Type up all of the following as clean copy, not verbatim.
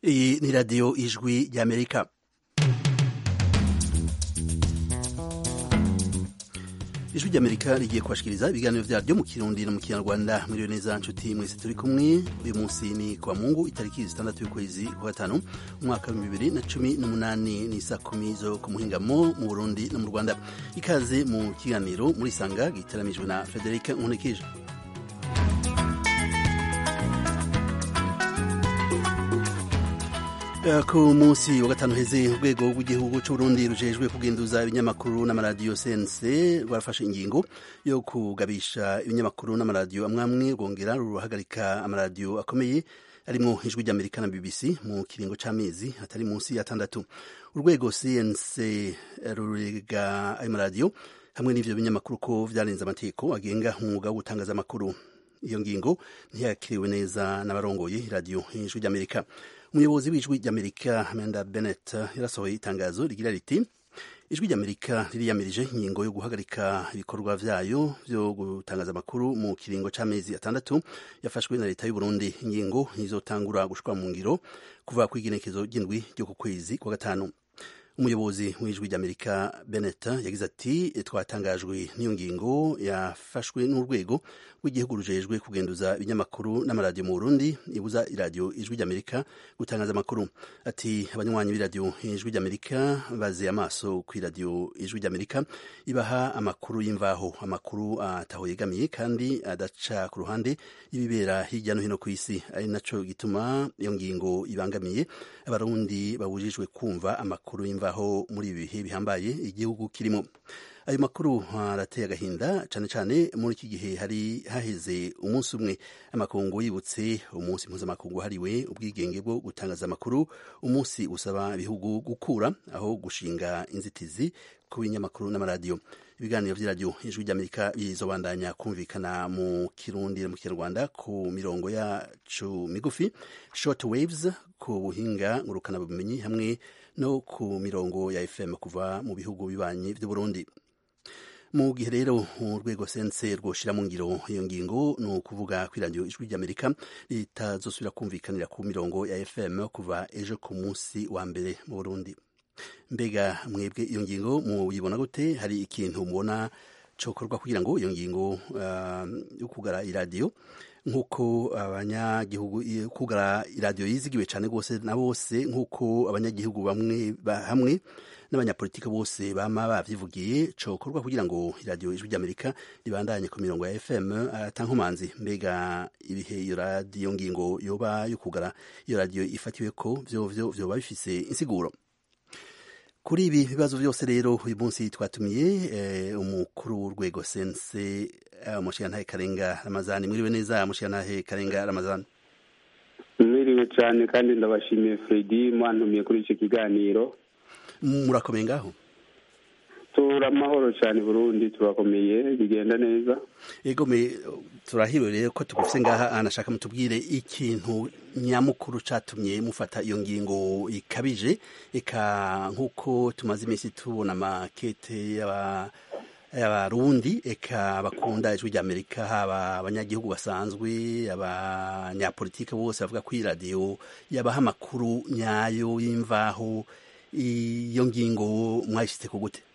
Iyi ni radiyo ijwi ry'Amerika. Ijwi ry'Amerika rigiye kubashikiriza ibiganiro vyaryo mu Kirundi no mu Kinyarwanda. Mwiriwe neza nshuti mwese turi kumwe. Uyu munsi ni kwa Mungu itariki 6 y'ukwezi kwa gatanu umwaka wa 2018 ni saa 10 zo ku muhingamo mu Burundi no mu Rwanda. Ikaze mu kiganiro muri Sanga gitaramijwe na Frederic Nkunikije. Ku munsi wa gatanu heze urwego rw'igihugu c'Uburundi rujejwe kugenduza ibinyamakuru n'amaradiyo CNC rwarafashe ingingo yo kugabisha ibinyamakuru n'amaradiyo amwamwe rwongera ruhagarika amaradiyo akomeye arimwo Ijwi ry'Amerika na BBC mu kiringo c'amezi atari munsi ya 6. Urwego CNC rurega ayo maradiyo hamwe n'ivyo binyamakuru ko vyarenze amategeko agenga umwuga wo gutangaza amakuru. Iyo ngingo ntiyakiriwe neza n'abarongoye iradiyo Ijwi ry'Amerika. Umuyobozi w'Ijwi ry'Amerika Amanda Bennett yarasohoye itangazo rigira riti Ijwi ry'Amerika ririyamirije ingingo yo guhagarika ibikorwa vyayo vyo gutangaza amakuru mu kiringo c'amezi 6 yafashwe na leta y'u Burundi. Ingingo izotangura gushwa mu ngiro kuva kw'igenekezo ry'indwi ryo ku kwezi kwa gatanu. Umuyobozi w'Ijwi ry'Amerika Bennett yagize ati twatangajwe n'iyo ngingo yafashwe n'urwego rw'igihugu rujejwe kugenduza ibinyamakuru n'amaradiyo mu Burundi ibuza iradiyo Ijwi ry'Amerika gutangaza amakuru. Ati abanywanyi b'iradiyo Ijwi ry'Amerika baze amaso ku iradiyo Ijwi ry'Amerika ibaha amakuru y'imvaho, amakuru ataho yegamiye kandi adaca ku ruhande y'ibibera hirya no hino ku isi. Ari naco gituma iyo ngingo ibangamiye abarundi babujijwe kumva amakuru y'imvaho muri ibi bihe bihambaye igihugu kirimo. Ayo makuru arateye agahinda cane cane muri iki gihe hari haheze umunsi umwe amakungu yibutse umunsi mpuzamakungu hariwe ubwigenge bwo gutangaza amakuru, umunsi usaba ibihugu gukura aho gushinga inzitizi ku binyamakuru n'amaradiyo. Ibiganiro vy'iradiyo Ijwi ry'Amerika bizobandanya kumvikana mu Kirundi no mu Kinyarwanda ku mirongo yacu migufi short waves, ku buhinga ngurukana bumenyi hamwe no ku mirongo ya FM kuva mu bihugu bibanyi vy'u Burundi. Mu gihe rero urwego CNC rwoshira mu ngiro iyo ngingo no kuvuga ku iradiyo Ijwi ry'Amerika litazosubira kumvikanira ku mirongo ya FM kuva ejo ku munsi wa mbere mu Burundi. Mbega mwebwe iyo ngingo muyibona gute? Hari ikintu mubona cokorwa kugira ngo iyo ngingo yo kugara iradiyo nk'uko abanyagihugu kugara iradiyo yizigiwe cane gose na bose, nk'uko abanyagihugu bamwe hamwe n'abanyapolitike bose bama bavyivugiye, cokorwa kugira ngo iradiyo Ijwi ry'Amerika ribandanye ku mirongo ya FM atankomanzi? Mbega ibihe iyo radiyo ngingo yoba yo kugara iyo radiyo ifatiwe ko vyoba bifise insiguro? Kuri ibi bibazo vyose rero uyu munsi twatumiye umukuru w'urwego CNC Mushiyantahe Karenga Ramazani. Mwiriwe neza Mushiyantahe Karenga Ramazani. Mwiriwe cyane kandi ndabashimiye Fredi mwantumiye kuri iki kiganiro. Murakomeye ngaho? Turamahoro cyane Burundi, turakomeye bigenda neza. Yego turahiriwe rero ko tugufise ngaha. Anashaka mutubwire ikintu nyamukuru catumye mufata iyo ngingo ikabije, eka nkuko tumaze iminsi tubona makete y'abarundi eka bakunda Ijwi ry'Amerika, haba abanyagihugu basanzwe, abanyapolitike bose bavuga ko iradiyo yabaha amakuru nyayo y'imvaho. Iyo ngingo mwayishitse ku gute?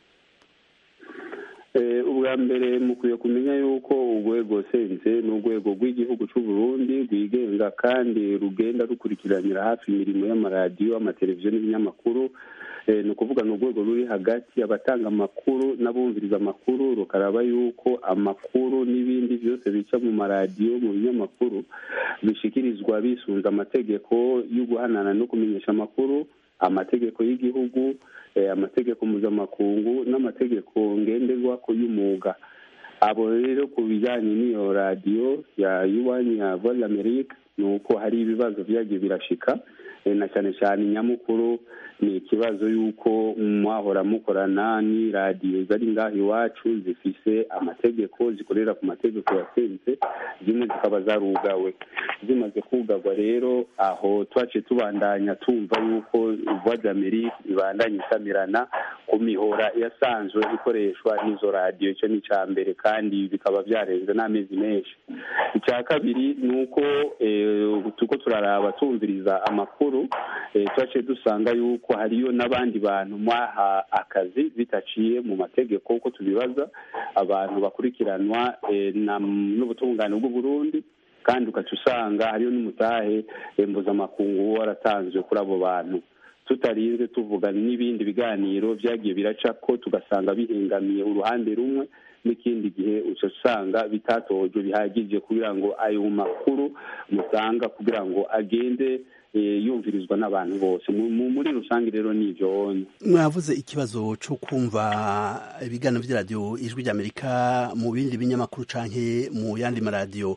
Ubwa mbere mukwiye kumenya yuko urwego sense n'urwego rw'igihugu c'u Burundi rwigenga kandi rugenda rukurikiranira hafi imirimo y'amaradiyo, amateleviziyo n'ibinyamakuru. Ni ukuvuga ni urwego ruri hagati abatanga amakuru n'abumviriza amakuru, rukaraba yuko amakuru n'ibindi byose bica mu maradiyo mu binyamakuru bishikirizwa bisunze amategeko yo guhanana no kumenyesha amakuru, amategeko y'igihugu, amategeko mpuzamakungu n'amategeko ngenderwako y'umwuga. Abo rero ku bijyanye n'iyo radiyo ya Iwanyu ya Voix d'Amerique ni uko hari ibibazo vyagiye birashika, na cyane cyane nyamukuru ni ikibazo yuko mwahora mukorana ni radiyo zari ngaho iwacu zifise amategeko zikorera ku mategeko ya sense, zimwe zikaba zarugawe. Zimaze kugarwa rero aho twace tubandanya tumva yuko Voix d'Amerique ibandanya isamirana ku mihora yasanzwe ikoreshwa n'izo radiyo. Icyo ni icya mbere kandi bikaba byarenze n'amezi menshi. Icya kabiri ni uko tuko turaraba tumviriza amakuru twaciye dusanga yuko hariyo n'abandi bantu mwaha akazi bitaciye mu mategeko uko tubibaza, abantu bakurikiranwa n'ubutungane bw'u Burundi, kandi ugaca usanga hariyo n'umutahe mpuzamakungu waratanzwe kuri abo bantu. Tutarinze tuvuga n'ibindi biganiro byagiye biraca ko tugasanga bihengamiye uruhande rumwe, n'ikindi gihe uca usanga bitatoje bihagije kugira ngo ayo makuru mutanga kugira ngo agende yumvirizwa n'abantu bose muri rusange. Rero nivyo mwavuze ikibazo cyo kumva ibiganiro by'iradiyo Ijwi ry'Amerika mu bindi binyamakuru canke mu yandi maradiyo.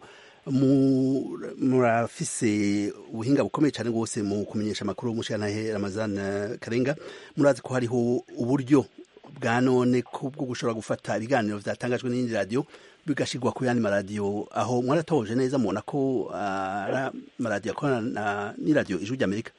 Murafise ubuhinga bukomeye cyane rwose mu kumenyesha amakuru. Mushyantahe Ramazan Karenga, murazi ko hariho uburyo bwa none bwo gushobora gufata ibiganiro vyatangajwe n'indi radiyo bigashirwa ku yandi maradiyo. Aho mwaratoje neza mubona ko maradiyo akorana n'iradiyo Ijwi ry'Amerika?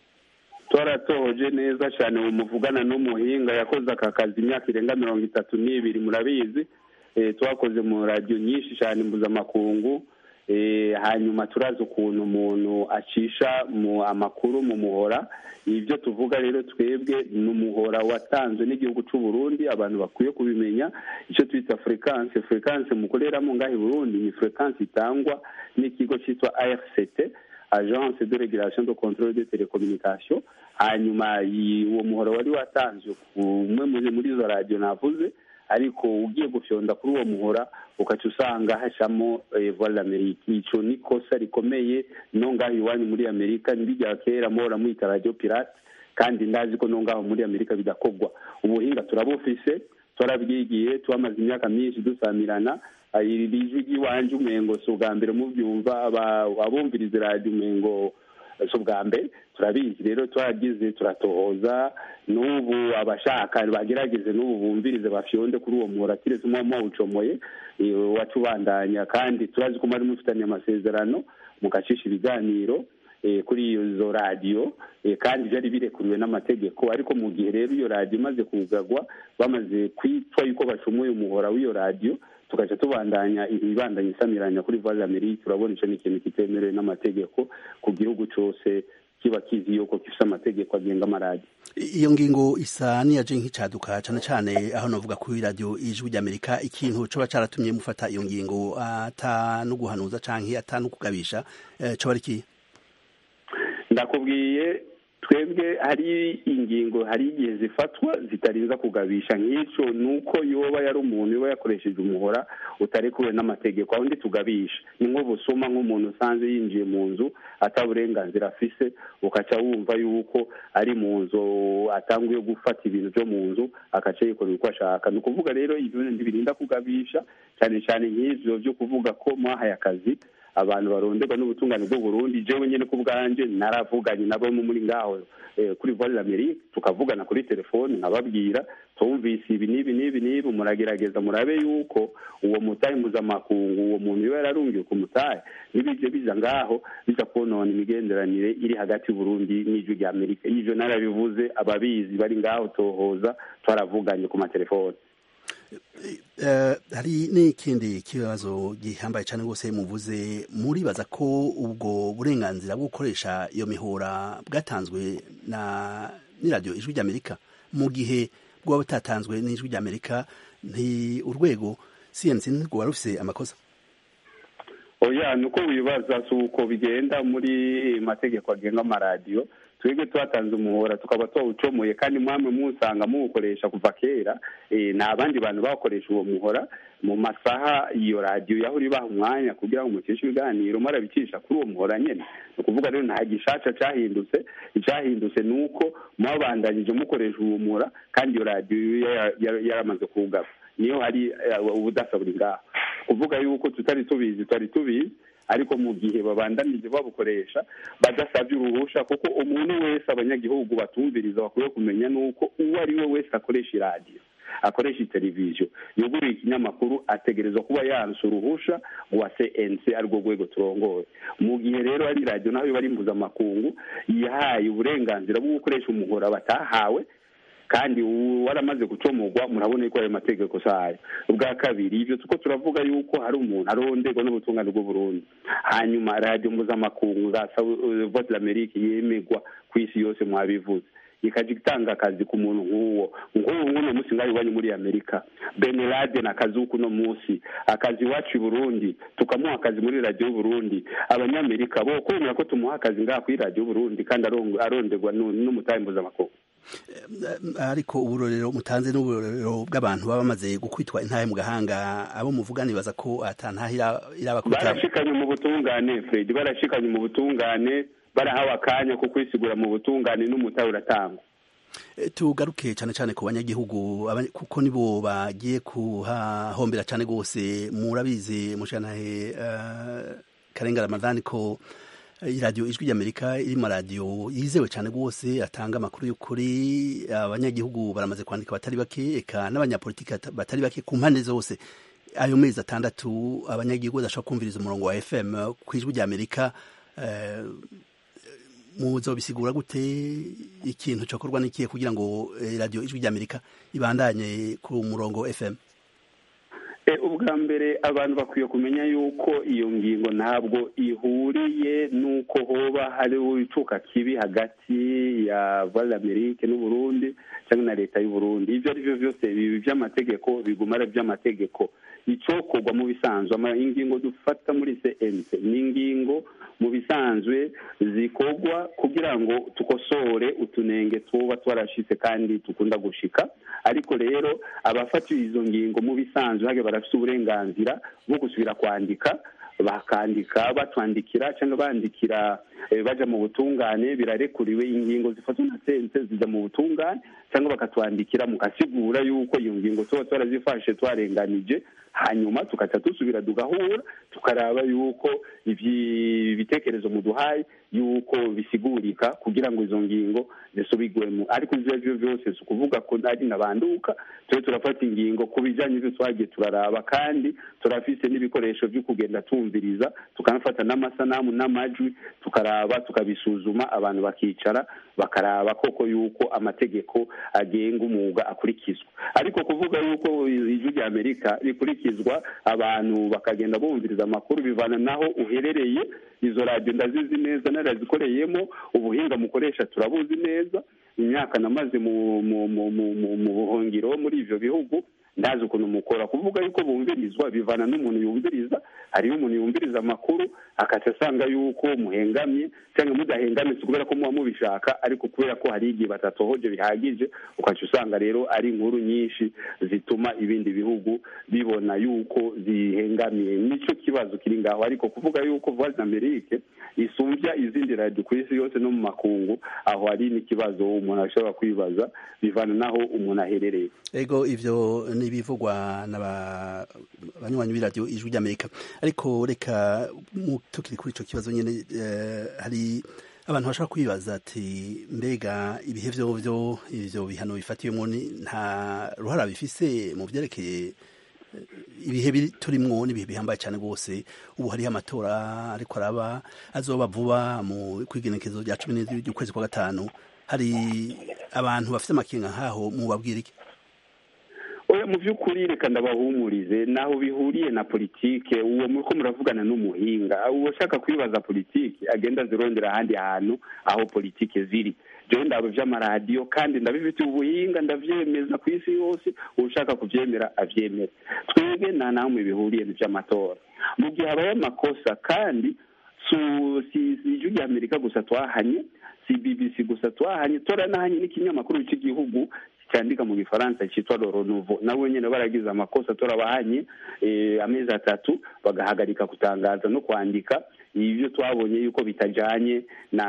Twaratoje neza cyane, muvugana n'umuhinga yakoze aka kazi imyaka irenga 32. Murabizi twakoze mu radiyo nyinshi cyane mpuzamakungu. Hanyuma turazi ukuntu umuntu acisha mu amakuru mu muhora. Ibyo tuvuga rero twebwe ni umuhora watanzwe n'igihugu cy'u Burundi, abantu bakwiye kubimenya. Icyo twita frequence mukoreramo ngaho i Burundi ni frequence itangwa n'ikigo cyitwa ARCT, Agence de Régulation de Contrôle des Télécommunications. Hanyuma uwo muhora wari watanzwe umwe muri izo radiyo navuze, ariko ugiye gufyonda kuri uwo muhora ukaca usanga hashamo Voix d'Amérique. Ico ni kosa rikomeye no ngaho iwanyu muri Amerika. Nibijya kera muhora mwita radio pirate, kandi ndazi ko no ngaho muri Amerika bidakogwa. Ubuhinga turabufise, turabyigiye, twamaze imyaka myinshi dusamirana. Ijwi ry'iwanje umengo si ubwa mbere mubyumva, abumviriza radio umengo si ubwa mbere. Turabizi rero, twagize turatohoza. N'ubu abashaka bagerageze n'ubu bumvirize bafyonde kuri uwo muhora kiretse umwe ucomoye wacubandanya, kandi turazi ko mwari mufitanye amasezerano mugacisha ibiganiro kuri izo radiyo, kandi byari birekuriwe n'amategeko. Ariko mu gihe rero iyo radiyo imaze kugagwa, bamaze kwitwa yuko bacomoye umuhora w'iyo radiyo, tugaca tubandanya ibibandanya isamiranya kuri Voix d'Amérique. Turabona ico ni ikintu kitemerewe n'amategeko ku gihugu cose kiba kizi yuko gifite amategeko agenga amaradiyo. Iyo ngingo isa niyaje nk'icaduka cyane cyane aho navuga ku radio Ijwi ry'Amerika. Ikintu coba caratumye mufata iyo ngingo ata no guhanuza canke ata no kugabisha coba ari ki? Ndakubwiye twebwe hari ingingo, hari igihe zifatwa zitarinza kugabisha. Nk'icyo nuko yoba yari umuntu yoba yakoresheje umuhora utarekuwe n'amategeko, aho ndi tugabisha ni nko busuma, nk'umuntu usanze yinjiye mu nzu ataburenganzira afise, ukaca wumva yuko ari mu nzu atanguye gufata ibintu byo mu nzu akaca yikorera uko ashaka. Ni ukuvuga rero ibyo ntibirinda kugabisha, cyane cyane nk'ivyo byo kuvuga ko mwahaye akazi abantu baronderwa n'ubutungane bw'u Burundi. Jewe nyene ku bwanje naravuganye nabo muri ngaho kuri Voix d'Amérique, tukavugana kuri telefone, nkababwira tumvise ibi n'ibi muragerageza murabe yuko uwo mutahe mpuzamakungu uwo muntu yoba yararungiwe ku mutahe n'ibije biza ngaho biza konona imigenderanire iri hagati y'u Burundi n'Ijwi ry'Amerika. Ivyo narabivuze, ababizi bari ngaho tohoza, twaravuganye ku matelefone. Hari n'ikindi kibazo gihambaye cyane rwose muvuze, muribaza ko ubwo burenganzira bwo gukoresha iyo mihora bwatanzwe n'iradiyo Ijwi ry'Amerika mu gihe bwaba butatanzwe n'Ijwi ry'Amerika, nti urwego CNC ntirwo rufise amakosa? Oya, nuko wibaza si uko bigenda muri mategeko agenga amaradiyo. Twebwe twatanze umuhora tukaba twawucomoye, kandi mwamwe musanga muwukoresha kuva kera. N'abandi bantu bakoresha uwo muhora mu masaha iyo radiyo yahora ibaha umwanya kugira ngo mucishe ibiganiro marabicisha kuri uwo muhora nyene. Ni ukuvuga rero nta gishasha cahindutse. Icahindutse ni uko mwabandanyije mukoresha uwo muhora, kandi iyo radiyo yaramaze kuwugaba. Niyo hari ubudasa buri ngaho. Kuvuga yuko tutari tubizi, ariko mu gihe babandanije babukoresha badasabye uruhusha, kuko umuntu wese abanyagihugu batumviriza bakwiye kumenya nuko uwo ari we wese akoresha iradiyo, akoresha televiziyo, yuguriye ikinyamakuru, ategerezwa kuba yanse uruhusha wa CNC arwo rwego turongoye. Mu gihe rero ari radiyo naho bari mpuzamakungu yahaye uburenganzira bwo gukoresha umuhora batahawe, kandi waramaze gucomogwa murabona yuko ayo mategeko sayo. Ubwa kabiri ivyo tuko turavuga yuko hari umuntu aronderwa n'ubutungane bw'u Burundi, hanyuma radio mpuzamakungu za Voix de l'Amérique yemegwa kw'isi yose mwabivuze, ikaje gitanga akazi ku muntu nk'uwo musi ngayo wanyu muri Amerika. Ben Laden akazuku no musi akazi wacu i Burundi, tukamuha akazi muri radio y'u Burundi. Abanyamerika bo kwemera ko tumuha akazi ngaha kuri radio y'u Burundi kandi aronderwa n'umutahe mpuzamakungu. Ariko uburorero mutanze n'uburorero bw'abantu baba bamaze gukwitwa intahe mu gahanga, abo muvugani baza ko atantahira irabakwita barashikanye mu butungane. Fred, barashikanye mu butungane, barahawe akanya ko kwisigura mu butungane n'umutahe uratangwa. Tugaruke cyane cyane ku banyagihugu kuko nibo bagiye kuhahombera cyane gose. Murabizi mushanahe Karenga Ramadhani ko iradiyo Ijwi ry'Amerika iri mu radio yizewe cyane gose, atanga amakuru y'ukuri. Abanyagihugu baramaze kwandika batari bake, eka n'abanyapolitiki batari bake ku mpande zose. Ayo mezi 6 abanyagihugu badashobora kumviriza umurongo wa FM ku Ijwi ry'Amerika, muzobisigura gute? Ikintu cyokorwa n'ikihe kugira ngo radio Ijwi ry'Amerika ibandanye ku murongo FM? Ubwa mbere abantu bakwiye kumenya yuko iyo ngingo ntabwo ihuriye nuko hoba hariho icuka kibi hagati ya Voix de l'Amérique n'u Burundi cyangwa na leta y'u Burundi. Ivyo ari byo byose bibi by'amategeko bigumara by'amategeko. Icokorwa mu bisanzwe ingingo dufata muri CNC ni ingingo mu bisanzwe zikorwa kugira ngo tukosore utunenge tuba twarashitse kandi tukunda gushika. Ariko rero abafatiye izo ngingo mu bisanzwe hage barafite uburenganzira bwo gusubira kwandika, bakandika batwandikira cyangwa bandikira baja mu butungane. Birarekuriwe ingingo zifatwa na CNC zija mu butungane cyangwa bakatwandikira mukasigura yuko iyo ngingo tuba twarazifashe twarenganije, hanyuma tukaca dusubira tugahura tukaraba yuko ibitekerezo muduhaye yuko bisigurika kugira ngo izo ngingo zisubigwemo. Ariko ivyo byose kuvuga ko ari nabanduka twe turafata ingingo ku bijanye n'ivyo twagiye turaraba, kandi turafise n'ibikoresho byo kugenda tumviriza, tukanafata n'amasanamu n'amajwi, tukaraba tukabisuzuma, abantu bakicara bakaraba koko yuko amategeko agenga umwuga akurikizwa. Ariko kuvuga yuko Ijwi ry'Amerika rikurikizwa abantu bakagenda bumviriza amakuru bivana naho uherereye. Izo radio ndazizi neza, narazikoreyemo, ubuhinga mukoresha turabuzi neza, imyaka namaze mu buhungiro muri ivyo bihugu, ndazi ukuntu mukora. Kuvuga yuko bumvirizwa bivana n'umuntu yumviriza. Hariho umuntu yumviriza amakuru akaca asanga yuko muhengamye cyangwa mudahengamye kubera ko muba mubishaka, ariko kubera ko hari igihe batatohoje bihagije ukaca usanga rero ari inkuru nyinshi zituma ibindi bihugu bibona yuko zihengamiye. Nico kibazo kiri ngaho. Ariko kuvuga yuko Voix de l'Amérique isumvya izindi radio ku isi yose no mu makungu, aho hari n'ikibazo umuntu ashobora kwibaza bivana naho umuntu aherereye. Ego ivyo nibivugwa n'abanywanyi b'iradio Ijwi ry'Amerika. Ariko reka tukiri kuri ico kibazo nyene, hari abantu bashaka kwibaza ati mbega ibihe vyovyo ivyo bihano bifatiyemo nta ruhara bifise mu vyerekeye ibihe turimwo n'ibihe bihambaye cyane rwose. Ubu hariho amatora ariko araba azoba vuba mu kwigenekezo rya 17 y'ukwezi kwa gatanu. Hari abantu bafite amakenga nkaho mubabwira iki? Oya, mu by'ukuri reka ndabahumurize, naho bihuriye na politike. Uwo muriko muravugana n'umuhinga, uwo shaka kwibaza politike agenda zirondera ahandi hantu aho politike ziri. Jewe ndabo vy'amaradiyo kandi ndabifitiye ubuhinga, ndavyemeza ku isi yose, ushaka kuvyemera avyemera. Twebwe nta namwe bihuriye n'ivy'amatora. Mu gihe habaye amakosa kandi si Ijwi ry'Amerika gusa twahanye, si BBC gusa twahanye, toranahanye n'ikinyamakuru cy'igihugu cyandika mu Gifaransa cyitwa Le Renouveau, nabo nyene baragize amakosa torabahanye amezi 3 bagahagarika kutangaza no kwandika ivyo twabonye yuko bitajanye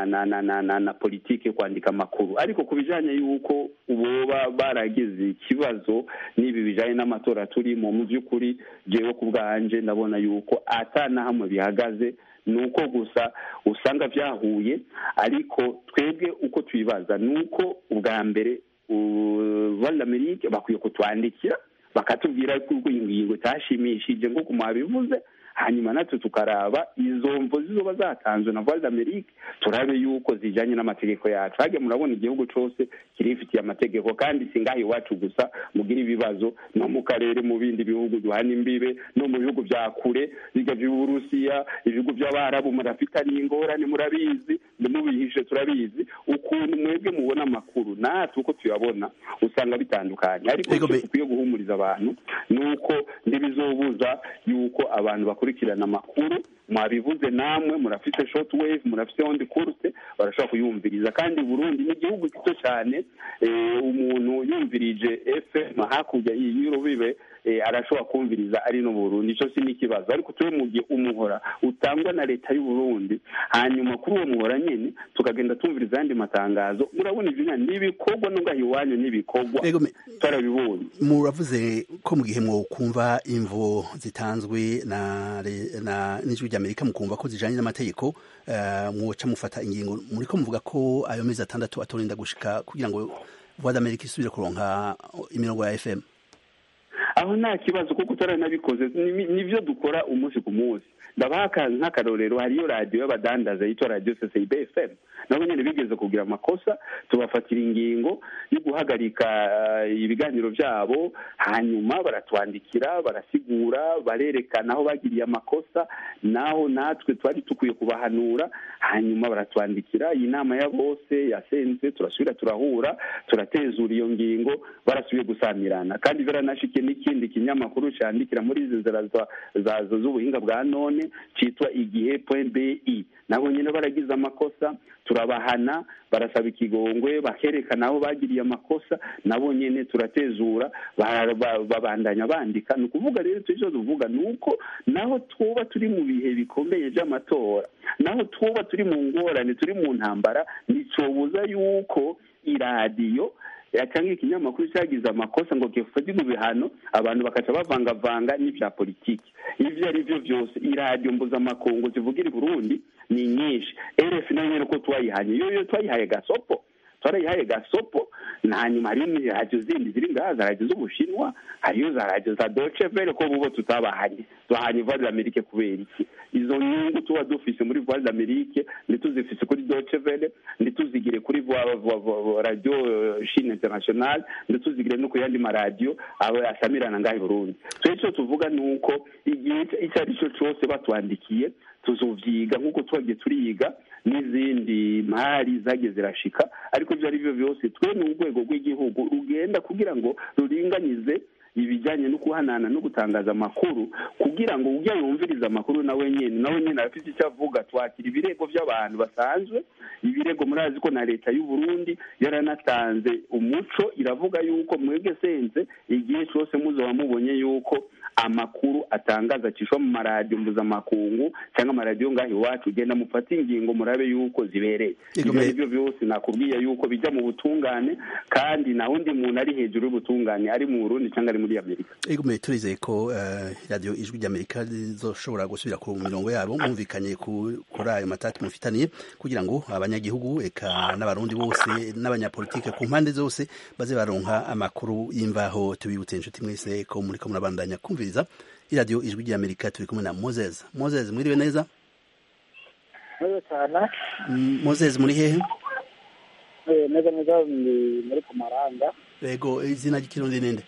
na politike kwandika makuru. Ariko kubijanye yuko uboba baragize ikibazo nibi bijanye n'amatora turi mu by'ukuri, jewe kubwanje ndabona yuko atana hamwe bihagaze, nuko gusa usanga vyahuye. Ariko twebwe uko twibaza nuko ubwa mbere Voix de l'Amérique bakwiye kutwandikira bakatubwira ko ingingo tashimishije nk'uko mwabivuze, hanyuma natwe tukaraba izo mvo zizoba zatanzwe na Voix d'Amerique turabe yuko zijanye n'amategeko yacu. Hage murabona igihugu cose kirifitiye amategeko, kandi singaho iwacu gusa mugira ibibazo no mu karere, mu bindi bihugu duhana imbibe, no mu bihugu vya kure biga vy'Uburusiya, ibihugu vy'Abarabu murafitaniye ingorane, murabizi, mubihishe turabizi. Ukuntu mwebwe mubona amakuru natwe uko tuyabona usanga bitandukanye, ariko tukwiye guhumuriza abantu nuko ndibizobuza yuko abantu bakurikirana amakuru. Mwabivuze namwe, murafite short wave, murafite on the course, barashobora kuyumviriza. kandi Burundi ni igihugu gito cyane, umuntu yumvirije FM hakurya y'urubibe arashobora kumviriza ari no Burundi, ico si n'ikibazo. ariko tuwe mu gihe umuhora utangwa na leta y'u Burundi, hanyuma kuri uwo muhora nyene tukagenda tumviriza ayandi matangazo, murabona ivyo n'ibikorwa n'ungaho iwanyu n'ibikorwa tarabibonye. Muravuze ko mu gihe mwokumva imvo zitanzwe na n'ijwi ry'Amerika mukumva ko zijanye n'amategeko, mwoca mufata ingingo. Muriko muvuga ko ayo mezi 6 atorinda gushika kugira ngo Voix d'Amerique isubire kuronka imirongo ya FM. Aho nta kibazo kuko tutaranabikoze, nivyo dukora umunsi ku munsi. Ndabaka nk'akarorero, hariyo radio y'abadandaza yitwa Radio CCB FM, nabo nyene bigeze kugira amakosa, tubafatira ingingo yo guhagarika ibiganiro vyabo, hanyuma baratwandikira, barasigura, barerekana aho bagiriye amakosa, naho natwe twari tukwiye kubahanura, hanyuma baratwandikira. Iyi nama ya bose yasenze, turasubira turahura, turatezura iyo ngingo, barasubiye gusamirana. kandi veranashike n'ikindi kinyamakuru candikira muri izi nzira z'ubuhinga bwa none citwa igihe.bi, nabo nyene baragize amakosa, turabahana, barasaba ikigongwe, bakerekana aho bagiriye amakosa, nabo nyene turatezura, babandanya bandika. ni ukuvuga rero icyo tuvuga nuko naho twoba turi mu bihe bikomeye by'amatora, naho twoba turi mu ngorane, turi mu ntambara, nicobuza yuko iradiyo cyangwa ikinyamakuru cyagize amakosa ngo gifatirwe ibihano, abantu bakaca bavangavanga n'ibya politiki. Ivyo ari byo byose iradiyo mpuzamakungu zivugira i Burundi ni nyinshi. RF nayo nyene ko twayihanye, yo twayihaye gasopo, twarayihaye gasopo. hanyuma hariyo radiyo zindi ziri ngaha, za radiyo z'Ubushinwa, hariyo za radiyo za Deutsche Welle, ko bubo tutabahanye, tuhanye Voix d'Amerique kubera iki? Izo nyungu tuba dufise muri Voix d'Amerique ntituzifise kuri Deutsche Welle, ntituzigire kuri radio Chine International, ntituzigire no ku yandi maradiyo aba asamirana ngaha i Burundi. Icyo tuvuga ni uko igihe icyo ari cyo cyose batwandikiye tuzovyiga nk'uko twagiye turiga n'izindi mpari zagiye zirashika, ariko ibyo ari byo byose twe ni urwego rw'igihugu rugenda kugira ngo ruringanize ibijyanye no kuhanana no gutangaza amakuru, kugira ngo ujya yumviriza amakuru nawe nyene afite icyo avuga. Twakira ibirego by'abantu basanzwe, ibirego murazi ko na leta y'u Burundi yaranatanze umuco, iravuga yuko mwebwe senze igihe cyose muzoba mubonye yuko amakuru atangaza acishwa mu maradiyo mpuzamakungu cyangwa amaradiyo ngaho iwacu, ugenda mufata ingingo murabe yuko zibereye. Ibyo byose nakubwiye yuko bijya mu butungane, kandi na wundi muntu ari hejuru y'ubutungane, ari mu Burundi cyangwa ari muri Amerika. Turizeye ko radio ijwi ry'Amerika rizoshobora gusubira ku mirongo yabo, mwumvikanye kuri ayo matati mufitaniye, kugira ngo abanyagihugu eka n'abarundi bose n'abanyapolitike ku mpande zose baze baronka amakuru y'imvaho. Tubibutse inshuti mwese ko muri ko murabandanya kumviriza iradiyo ijwi ry'Amerika. Turi kumwe na Moses. Mwiriwe neza? Moses, muri hehe? Neza muri Kumaranga. Yego, izina ry'ikirundi ninde?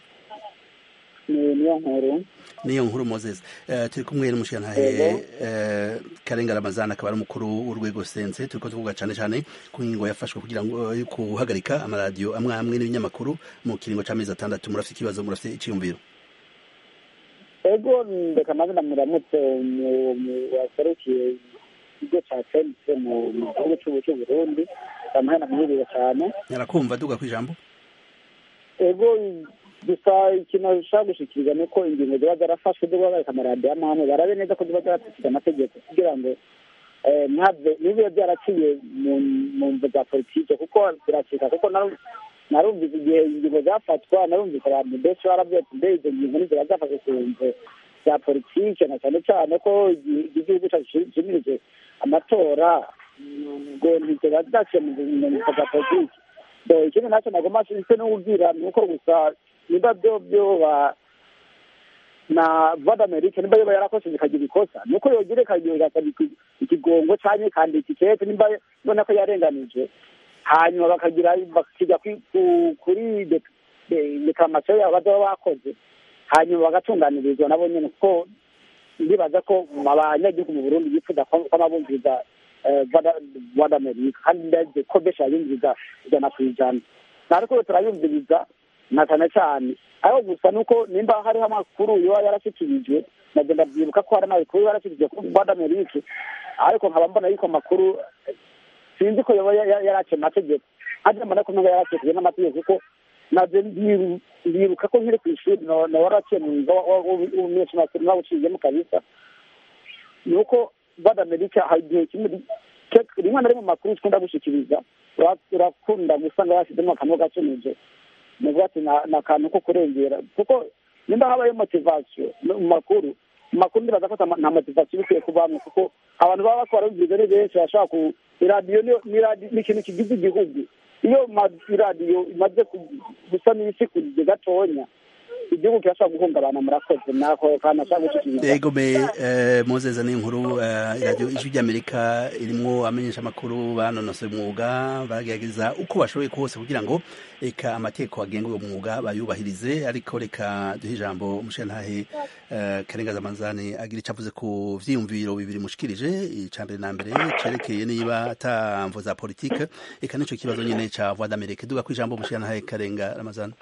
Niyo nkuru Moses. Turi kumwe n'umushirantahe Karenga Ramazana, akaba ari umukuru w'urwego sense. Turiko tuvuga cyane ku ngingo yafashwe kugira ngo kuhagarika amaradiyo amwe n'ibinyamakuru mu kiringo c'amezi 6. Murafite ikibazo, murafite iciyumviro? Ego, ndeka maze namuramutse waserukiye ikigo ca sense mu gihugu c'u Burundi, amahana mwiriwe cyane. Narakumva duga ku ijambo. Ego, gusa ikintu ashaka gushikiriza ni uko ingingo ziba zarafashwe zo guhagarika amaradiyo amwe, barabe neza ko ziba zarakurikije amategeko, kugira ngo nibiba byaraciye mu mvo za politike, kuko ziracika. Kuko narumvise igihe ingingo zafatwa, narumvise abantu benshi baravuye ati mbe izo ngingo niziba zafashwe ku mvo za politike, na cyane cyane ko igihugu cyimirije amatora, ngo ntiziba zaciye mu mvo za politike. Ikindi nacyo nagomba nse n'ubwira ni uko gusa niba byo na voix d'Amerique nimba yoba yarakoze ikagira ikosa nuko yogire kagira ikigongo cyane kandi ikikete nimba none ko yarenganije hanyuma bakagira bakijya kuri declamation yabo bazaba bakoze hanyuma bagatunganirizwa nabo nyene ko ndibaza ko abanyagihugu mu Burundi bifuza ko amabumviza voix d'Amerique kandi ndaje ko besha yumviza ijana ku ijana nariko turayumviriza na cyane aho gusa nuko nimba hariho amakuru yo yarashikirijwe nagenda byibuka ko hari amakuru yarashikirijwe ku voix d'Amerique ariko nkaba mbona yuko amakuru sinzi ko yarace amategeko ajya mbona ko yaracekije n'amategeko kuko naje ndibuka ko nkiri ku ishuri na waraciye mu ngo w'umunyeshuri makuru nawe uciyemo kabisa nuko voix d'Amerique hagiye kimwe rimwe na rimwe makuru twenda gushikiriza urakunda gusanga yashizemo akantu gacenije nuvuga ati na kantu ko kurengera kuko nimba habaye motivation mu makuru ndibaza ko nta motivation bikwiye kubamwe kuko abantu baba bakora ibyo ari benshi bashaka ku radio ni ikintu kigize igihugu iyo radio imaze gusa n'isi kugeze gatonya igihugu kirashobora guhungabana murakoze nako kana cyangwa gushikira yego be Moses ni inkuru radio ijwi ry'Amerika irimwo amenyesha amakuru banonose umwuga bagerageza uko bashoboye kose kugira ngo eka amateko agenga uwo mwuga bayubahirize ariko reka duhe ijambo umushenhahe Karenga Zamazane agira icavuze ku vyiyumviro bibiri mushikirije icambere na mbere cerekeye niba atamvo za politique eka nico kibazo nyene ca voix d'Amerique duga ku ijambo umushenhahe Karenga Zamazane.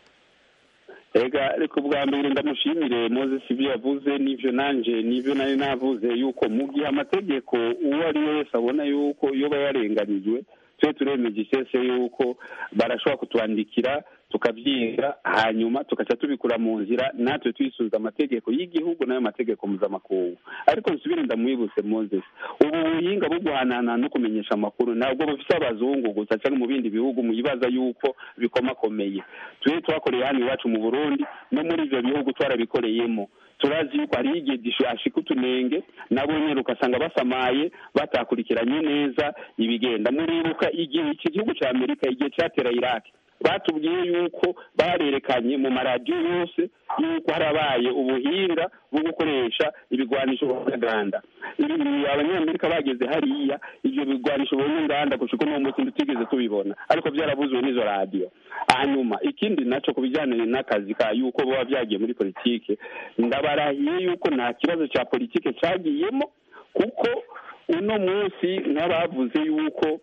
Ega ariko bwa mbere ndamushimire Moses ibyo yavuze n'ivyo nanje n'ivyo nari navuze yuko mu gihe amategeko uwo ari wese abona yuko yoba yarenganijwe twe turemeje isese yuko barashobora kutwandikira tukabyiga hanyuma tukaca tubikura mu nzira natwe twisubiza amategeko y'igihugu n'ayo mategeko mpuzamakungu ariko nsubire ndamwibutse Moses ubu buhinga bwo guhanana no kumenyesha amakuru ntabwo bufise abazungu gusa cyane mu bindi bihugu muyibaza yuko bikomakomeye twe twakoreye hano iwacu mu Burundi no muri ivyo bihugu twarabikoreyemo turazi yuko hari igihe ashika utunenge nabo nyene ukasanga basamaye batakurikiranye neza ibigenda muribuka igihe iki gihugu ca Amerika igihe catera Iraq batubwiye yuko barerekanye mu maradiyo yose yuko harabaye ubuhinga bwo gukoresha ibigwanisho by'inganda abanyamerika bageze hariya ivyo bigwanisho by'inganda gushika no munsi tutigeze tubibona ariko byarabuzwe n'izo radio hanyuma ikindi naco kubijyanye n'akazi ka yuko baba byagiye muri politike ndabarahiye yuko nta kibazo ca politike cagiyemo kuko uno munsi nk'abavuze yuko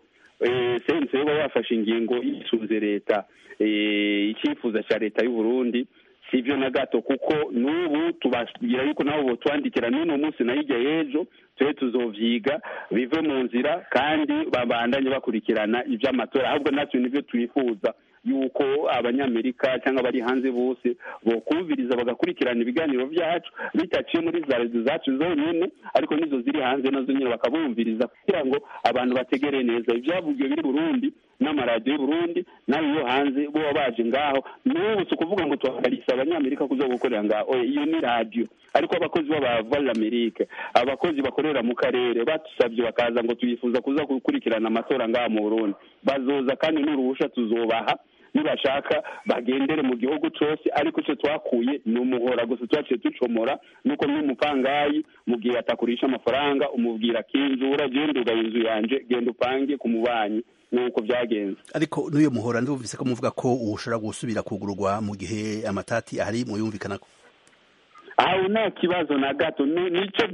sense baba bafashe ingingo yisunze leta icyifuza cya leta y'u Burundi sivyo na gato kuko n'ubu tubashyira yuko nabo twandikira n'uno munsi nayijya ejo twe tuzovyiga bive mu nzira kandi babandanye bakurikirana ivy'amatora ahubwo natwe nivyo twifuza yuko abanyamerika cyangwa bari hanze bose bokumviriza bagakurikirana ibiganiro byacu bitaciye muri za rezo zacu zonyene ariko nizo ziri hanze nazo nyine bakabumviriza kugira ngo abantu bategere neza ibyavugiwe biri Burundi n'amaradiyo y'u Burundi nayo hanze bo baje ngaho n'ubu tukuvuga ngo tuhagarisa abanyamerika kuza gukorera ngaho iyo ni radio ariko abakozi b'abava l'Amerique abakozi bakorera mu karere batusabye bakaza ngo tuyifuza kuza gukurikirana amatora ngaho mu Burundi bazoza kandi n'uruhusha tuzobaha nibashaka bagendere mu gihugu cyose ariko cyo twakuye ni umuhora gusa twaciye ducomora nuko n'umupangayi mu gihe atakurisha amafaranga umubwira kinjura genda ugayinzu yanje genda upange ku mubanyi nuko byagenze ariko n'uyo muhora ndumvise ko muvuga ko ushobora gusubira kugurwa mu gihe amatati ahari muyumvikanako aho nta kibazo na gato nicyo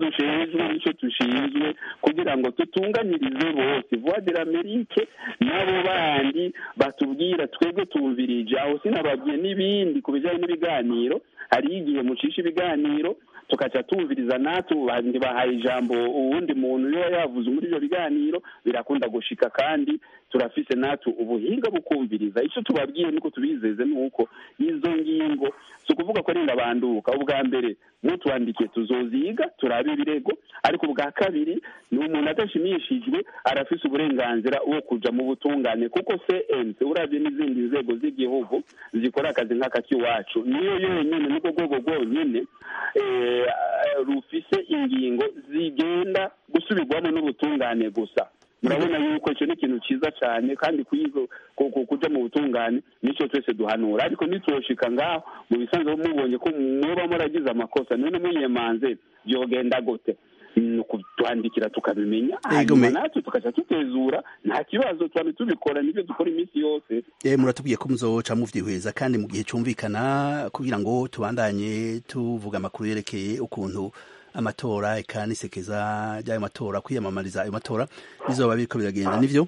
dushinzwe kugira ngo tutunganyirize bose voix de l'Amerique nabo bandi batubwira twebwe tumvirije aho sinababwiye n'ibindi ku bijyanye n'ibiganiro hari igihe mucisha ibiganiro tukaca tumviriza natwe bandi bahaye ijambo uwundi muntu iyo yavuze muri ibyo biganiro birakunda gushika kandi turafise natwe ubuhinga bukumviriza icyo tubabwiye niko tubizeze nuko izo ngingo so kuvuga ko rinda banduka ubwa mbere mutwandikiye tuzoziga turabe ibirego ariko ubwa kabiri ni umuntu adashimishijwe arafise uburenganzira wo kuja mu butungane kuko CNC uravye n'izindi nzego z'igihugu zikora akazi nk'akaki wacu niyo yonyene niko rwego rwonyene rufise ingingo zigenda gusubirwamo n'ubutungane gusa murabona yuko icyo ni ikintu cyiza cyane kandi kuja mu butungane nicyo twese duhanura ariko nitwoshika ngaho mu bisanzwe mubonye ko muba muragize amakosa none munyemanze byogenda gute kutuandikira tukabimenya hanyuma natwe tukaca tutezura nta kibazo twari tubikora nibyo dukora iminsi yose muratubwiye ko muzoca muvyihweza kandi mu gihe cumvikana kugira ngo tubandanye tuvuga amakuru yerekeye ukuntu amatora eka n'isekeza ry'ayo matora kwiyamamariza ayo matora bizoba biriko biragenda nivyo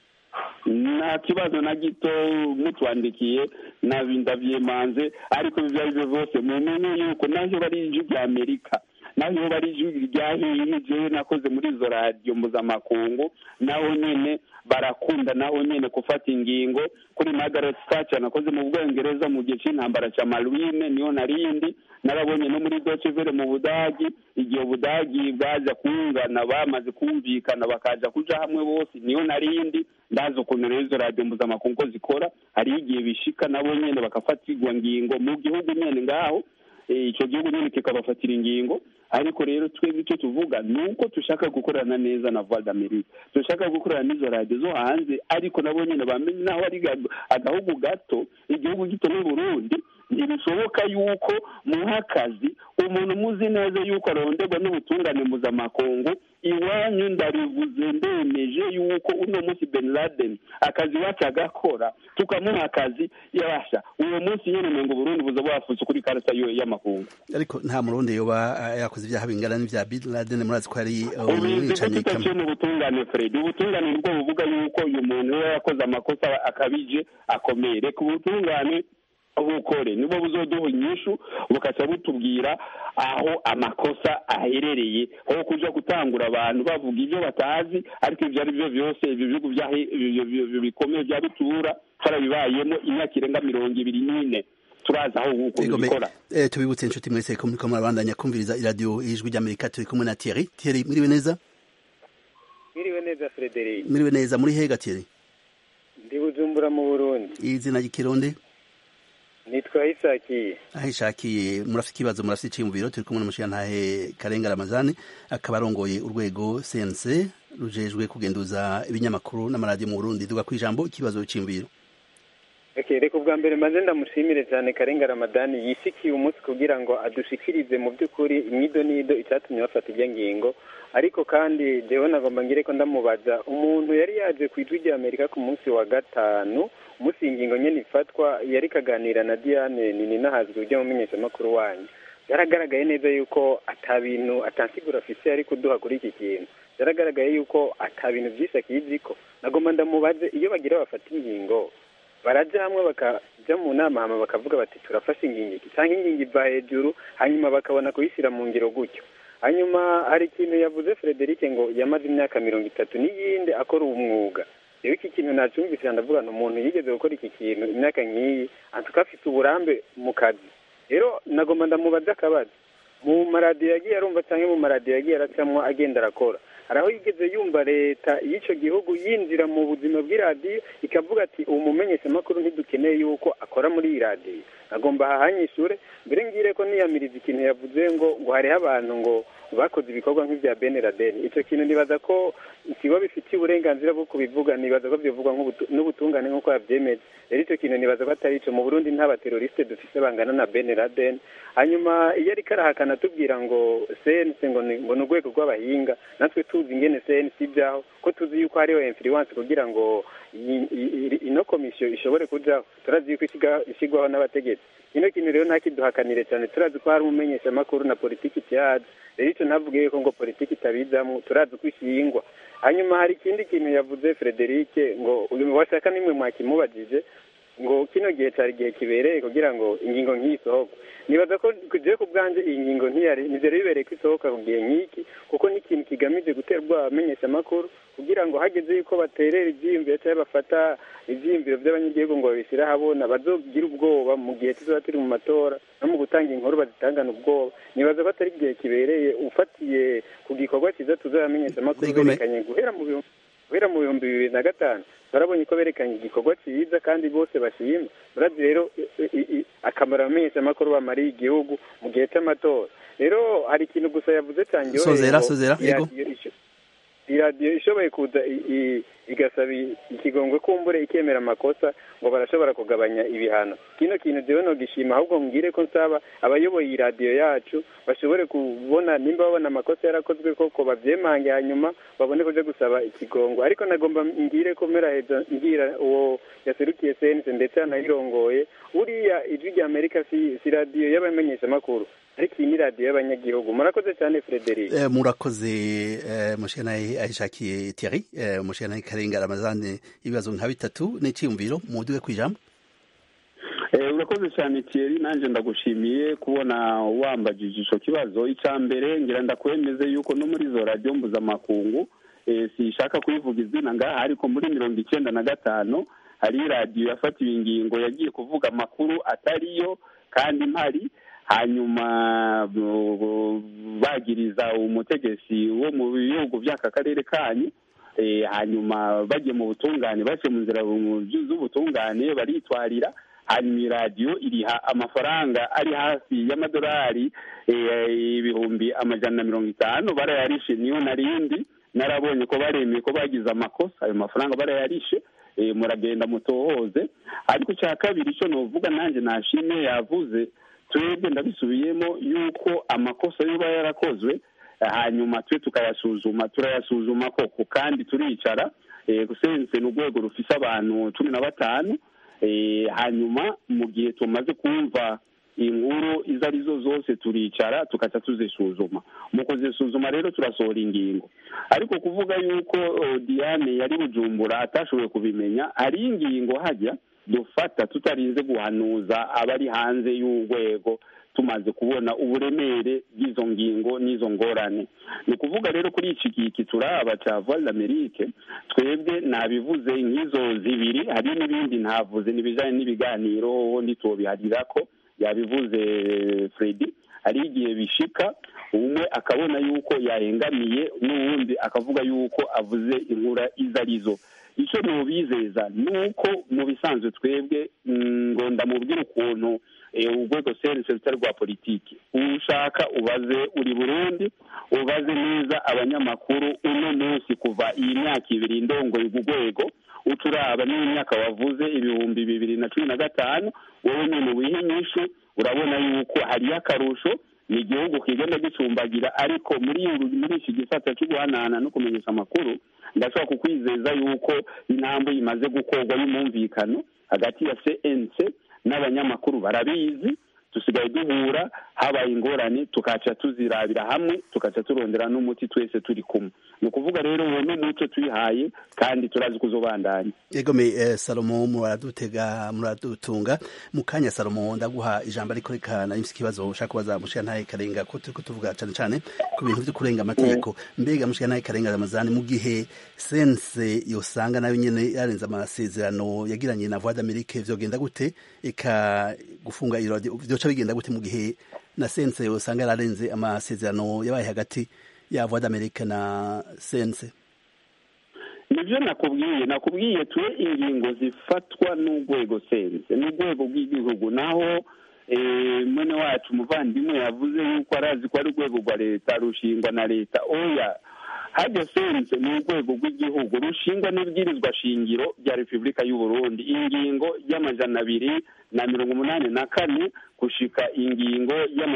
nta kibazo na gito mutwandikiye ndavyemanze ariko ivyo arivyo vyose mumenye yuko naho bari ijwi rya Amerika naho bari ijwi ryahiye jewe nakoze muri izo radiyo mpuzamakungu naho nyene barakunda naho nyene gufata ingingo kuri Margaret Thatcher nakoze mu Bwongereza mu gihe c'intambara ca Maluine niyo narindi narabonye no muri Deutsche Welle mu Budagi igihe Budagi bwaza kungana bamaze kumvikana bakaja kuja hamwe bose niyo narindi ndazo ukuntu rero izo radiyo mpuzamakungu zikora hari igihe bishika nabo nyene bakafatirwa ngingo mu gihugu nyene ngaho icyo gihugu nyine kikabafatira ingingo ariko rero twebwe icyo tuvuga ni uko dushaka gukorana neza na Voix d'Amerique dushaka gukorana n'izo radiyo zo hanze ariko nabo nyine bamenye naho ari agahugu gato igihugu gito n'u Burundi ntibishoboka yuko muha akazi umuntu muzi neza yuko aronderwa n'ubutungane mpuzamakungu iwanyu ndarivuze ndemeje yuko uno munsi Ben Laden akazi wacu agakora tukamuha akazi yabasha uwo munsi nyene ngo Burundi buza bwafutse kuri karata y'amakungu ariko nta murundi yoba yakoze ibyaha bingana n'ivya Ben Laden murazi ko ari umwicanyi kamwe ubutungane Fred ubutungane nibwo buvuga yuko uyu muntu yakoze amakosa akabije akomeye reka ubutungane ubukore nibo buzoduha inyishu bukaca butubwira aho amakosa aherereye aho kuja gutangura abantu bavuga ibyo batazi ariko ibyo ari byo byose ibyo bihugu bikomeye bya bitura twarabibayemo imyaka irenga 24 turaza aho uko bikora tubibutse inshuti mwese ko muriko murabandanya kumviriza iradiyo ijwi ry'Amerika turi kumwe na Thierry mwiriwe neza Frederic mwiriwe neza muri hega Thierry ndi Bujumbura mu Burundi izina ry'ikirundi nitwa Ishakiye Ishakiye murafite ikibazo murafite iciyumviro turi kumwe n'umushiyantahe Karenga Ramazani akaba arongoye urwego CNC rujejwe kugenduza ibinyamakuru n'amaradiyo mu Burundi duga ku ijambo ikibazo c'imviro reka ubwa mbere maze ndamushimire cyane Karenga Ramadani yishikiye umunsi kugira ngo adushikirize mu by'ukuri imyido nido icyatumye bafata irya ngingo ariko kandi jewe nagomba ngire ko ndamubaza umuntu yari yaje ku ijwi rya Amerika ku munsi wa gatanu umunsi ingingo nyene ifatwa yari kaganira na Diane Nininahazwe ujya mu menyeshamakuru wanyu yaragaragaye neza yuko atabintu atansigura afise ari kuduha kuri iki kintu yaragaragaye yuko atabintu byinshi akiziko nagomba ndamubaze iyo bagira bafata ingingo baraja hamwe bakaja mu nama hama bakavuga bati turafashe ingingo iki cyangwa ingingo iva hejuru hanyuma bakabona kuyishyira mu ngiro gutyo hanyuma hari ikintu yavuze Frederic ngo yamaze imyaka 30 n'iyindi akora umwuga rero iki kintu nacumvise ndavuga no umuntu yigeze gukora iki kintu imyaka nk'iyi antuka afite uburambe mu kazi rero nagomba ndamubaza akabaza mu maradiyo yagiye arumva cyangwa mu maradiyo yagiye aracamwa agenda arakora hari aho yigeze yumva leta y'icyo gihugu yinjira mu buzima bw'iradiyo ikavuga ati ubu mumenyeshamakuru ntidukeneye yuko akora muri iyi radiyo agomba ahanyishure mbere ngire ko niyamiriza ikintu yavuze ngo hariho abantu ngo bakoze ibikorwa nk'ibya Ben Laden icyo kintu nibaza ko ikigo bifitiye uburenganzira bwo kubivuga nibaza ko bivugwa n'ubutungane nk'uko yabyemeje rero icyo kintu nibaza ko atari ico mu Burundi nta bateroriste dufise bangana na Ben Laden hanyuma iyo ariko arahakana tubwira ngo CNC ngo ni urwego rw'abahinga natwe tuzi ingene CNC ibyaho ko tuzi yuko hariho influence kugira ngo ino komisiyo ishobore kujaho turazi yuko ishyirwaho n'abategetsi kino kintu rero ntakiduhakanire cyane turazi ko hari umumenyeshamakuru na politiki cyaje rero icyo navugiye ko ngo politiki itabizamo turazi uko ishingwa hanyuma hari ikindi kintu yavuze Frederic ngo uyu washaka nimwe mwakimubajije ngo kino gihe cyari gihe kibereye kugira ngo ingingo nk'isohoke nibaza ko kugiye ku bwanje iyi ngingo nizere bibereye ko isohoka ku gihe nk'iki kuko n'ikintu kigamije guterwa abamenyeshamakuru kugira ngo hageze yuko baterera ivyiyumviro cyangwa bafata ivyiyumviro by'abanyagihugu ngo babishyire ahabona bazogira ubwoba mu gihe tuzoba turi mu matora no mu gutanga inkuru bazitangana ubwoba nibaza ko atari igihe kibereye ufatiye ku gikorwa cyiza tuzabamenyeshamakuru berekanye guhera mu 2005 barabonye ko berekanye igikorwa cyiza kandi bose bashima murazi rero akamaro abamenyeshamakuru bamariye igihugu mu gihe cy'amatora rero hari ikintu gusa yavuze cyangiwe sozera yego iradiyo ishoboye kuza igasaba ikigongwe kumbure ikemera amakosa ngo barashobora kugabanya ibihano. Kino kintu jewe no gishima, ahubwo mbwire ko nsaba abayoboye iradiyo yacu bashobore kubona nimba babona amakosa yarakozwe koko bavyemange, hanyuma babone kuja gusaba ikigongwe. Ariko nagomba ngire ko mera heza ngira uwo yaserukiye sense ndetse anayirongoye, uriya ijwi rya Amerika si radiyo y'abamenyesha makuru, ariko iyi ni radiyo y'abanyagihugu. Murakoze cyane Frederic. Murakoze mushikanaye ahishakiye Thierry, mushikanaye Karenga Ramazani, ibibazo nka bitatu n'iciyumviro muduge kwijambo. Urakoze cyane Thierry, nanje ndagushimiye kubona wambajije ico kibazo. Ica mbere ngira ndakwemeze yuko no muri zo radio mpuzamakungu sishaka kuyivuga izina ngaha, ariko muri 1995 hari radiyo yafatiwe ingingo yagiye kuvuga amakuru atariyo kandi mpari, hanyuma bagiriza umutegetsi wo mu bihugu by'aka karere kanyu, hanyuma bagiye mu butungane, baciye mu nzira z'ubutungane baritwarira, hanyuma iradiyo iriha amafaranga ari hafi y'amadolari 150 barayarishe. Niyo narindi narabonye ko baremeye ko bagize amakosa, ayo mafaranga barayarishe, muragenda mutohoze. Ariko cya kabiri cyo novuga nanjye nashimye yavuze, twebwe ndabisubiyemo yuko amakosa yoba yarakozwe, hanyuma twe turayasuzuma koko, kandi turicara gusense n'urwego rufise abantu 15, hanyuma mu gihe tumaze kumva inkuru izo arizo zose turicara tukaca tuzisuzuma. Mu kuzisuzuma rero turasohora ingingo. Ariko kuvuga yuko Diane yari Bujumbura atashoboye kubimenya, ari ingingo hajya dufata tutarinze guhanuza abari hanze y'urwego, tumaze kubona uburemere bw'izo ngingo n'izo ngorane. Ni kuvuga rero kuri iki giki turaba cya Voix d'Amerique, twebwe nabivuze nk'izo zibiri, hari n'ibindi ntavuze n'ibijanye n'ibiganiro ntitobiharira ko yabivuze Freddy. Hari igihe bishika umwe akabona yuko yahengamiye n'uwundi akavuga yuko avuze inkura izo arizo. Icyo nubizeza nuko mu bisanzwe twebwe ngo ndamubwira ukuntu urwego sense rutari rwa politiki, ushaka ubaze uri Burundi, ubaze neza abanyamakuru uno munsi kuva iyi myaka 2 indongoye urwego, uturaba n'imyaka wavuze 2015, wowe nyine wihinyishu urabona yuko hari akarusho, ni igihugu kigenda gicumbagira. Ariko muri iki gisata cyo guhanahana no kumenyesha amakuru, ndashobora kukwizeza yuko intambwe imaze gukorwa y'umumvikano hagati ya CNC n'abanyamakuru. Barabizi, tusigaye duhura, habaye ingorane tukaca tuzirabira hamwe, tukaca turondera n'umuti twese turi kumwe. Ni ukuvuga rero uwo n'umuco tuyihaye, kandi turazi kuzobandanya. Egome Salomo muradutunga mu kanya. Salomo ndaguha ijambo, ariko reka nayimse ikibazo ushaka kubaza mushikanaye Karenga, ko turiko tuvuga cyane ku bintu byo kurenga amategeko. Mbega mushikanaye Karenga Ramazani, mu gihe sense yosanga nayo nyene yarenza amasezerano yagiranye na Voix d'Amerique, vyogenda gute? Eka gufunga iradiyo vyoca bigenda gute mu gihe na sense yosanga yararenze amasezerano yabaye hagati ya Voix d'Amerique na sense? Nivyo nakubwiye tuwe ingingo zifatwa n'urwego sense, n'urwego rw'igihugu. Naho mwene wacu muvandimwe yavuze yuko arazi ko ari urwego rwa leta rushingwa na leta. Oya, hajya sense ni urwego rw'igihugu rushingwa n'ibwirizwa shingiro rya Repubulika y'u Burundi, ingingo y'284 gushika ingingo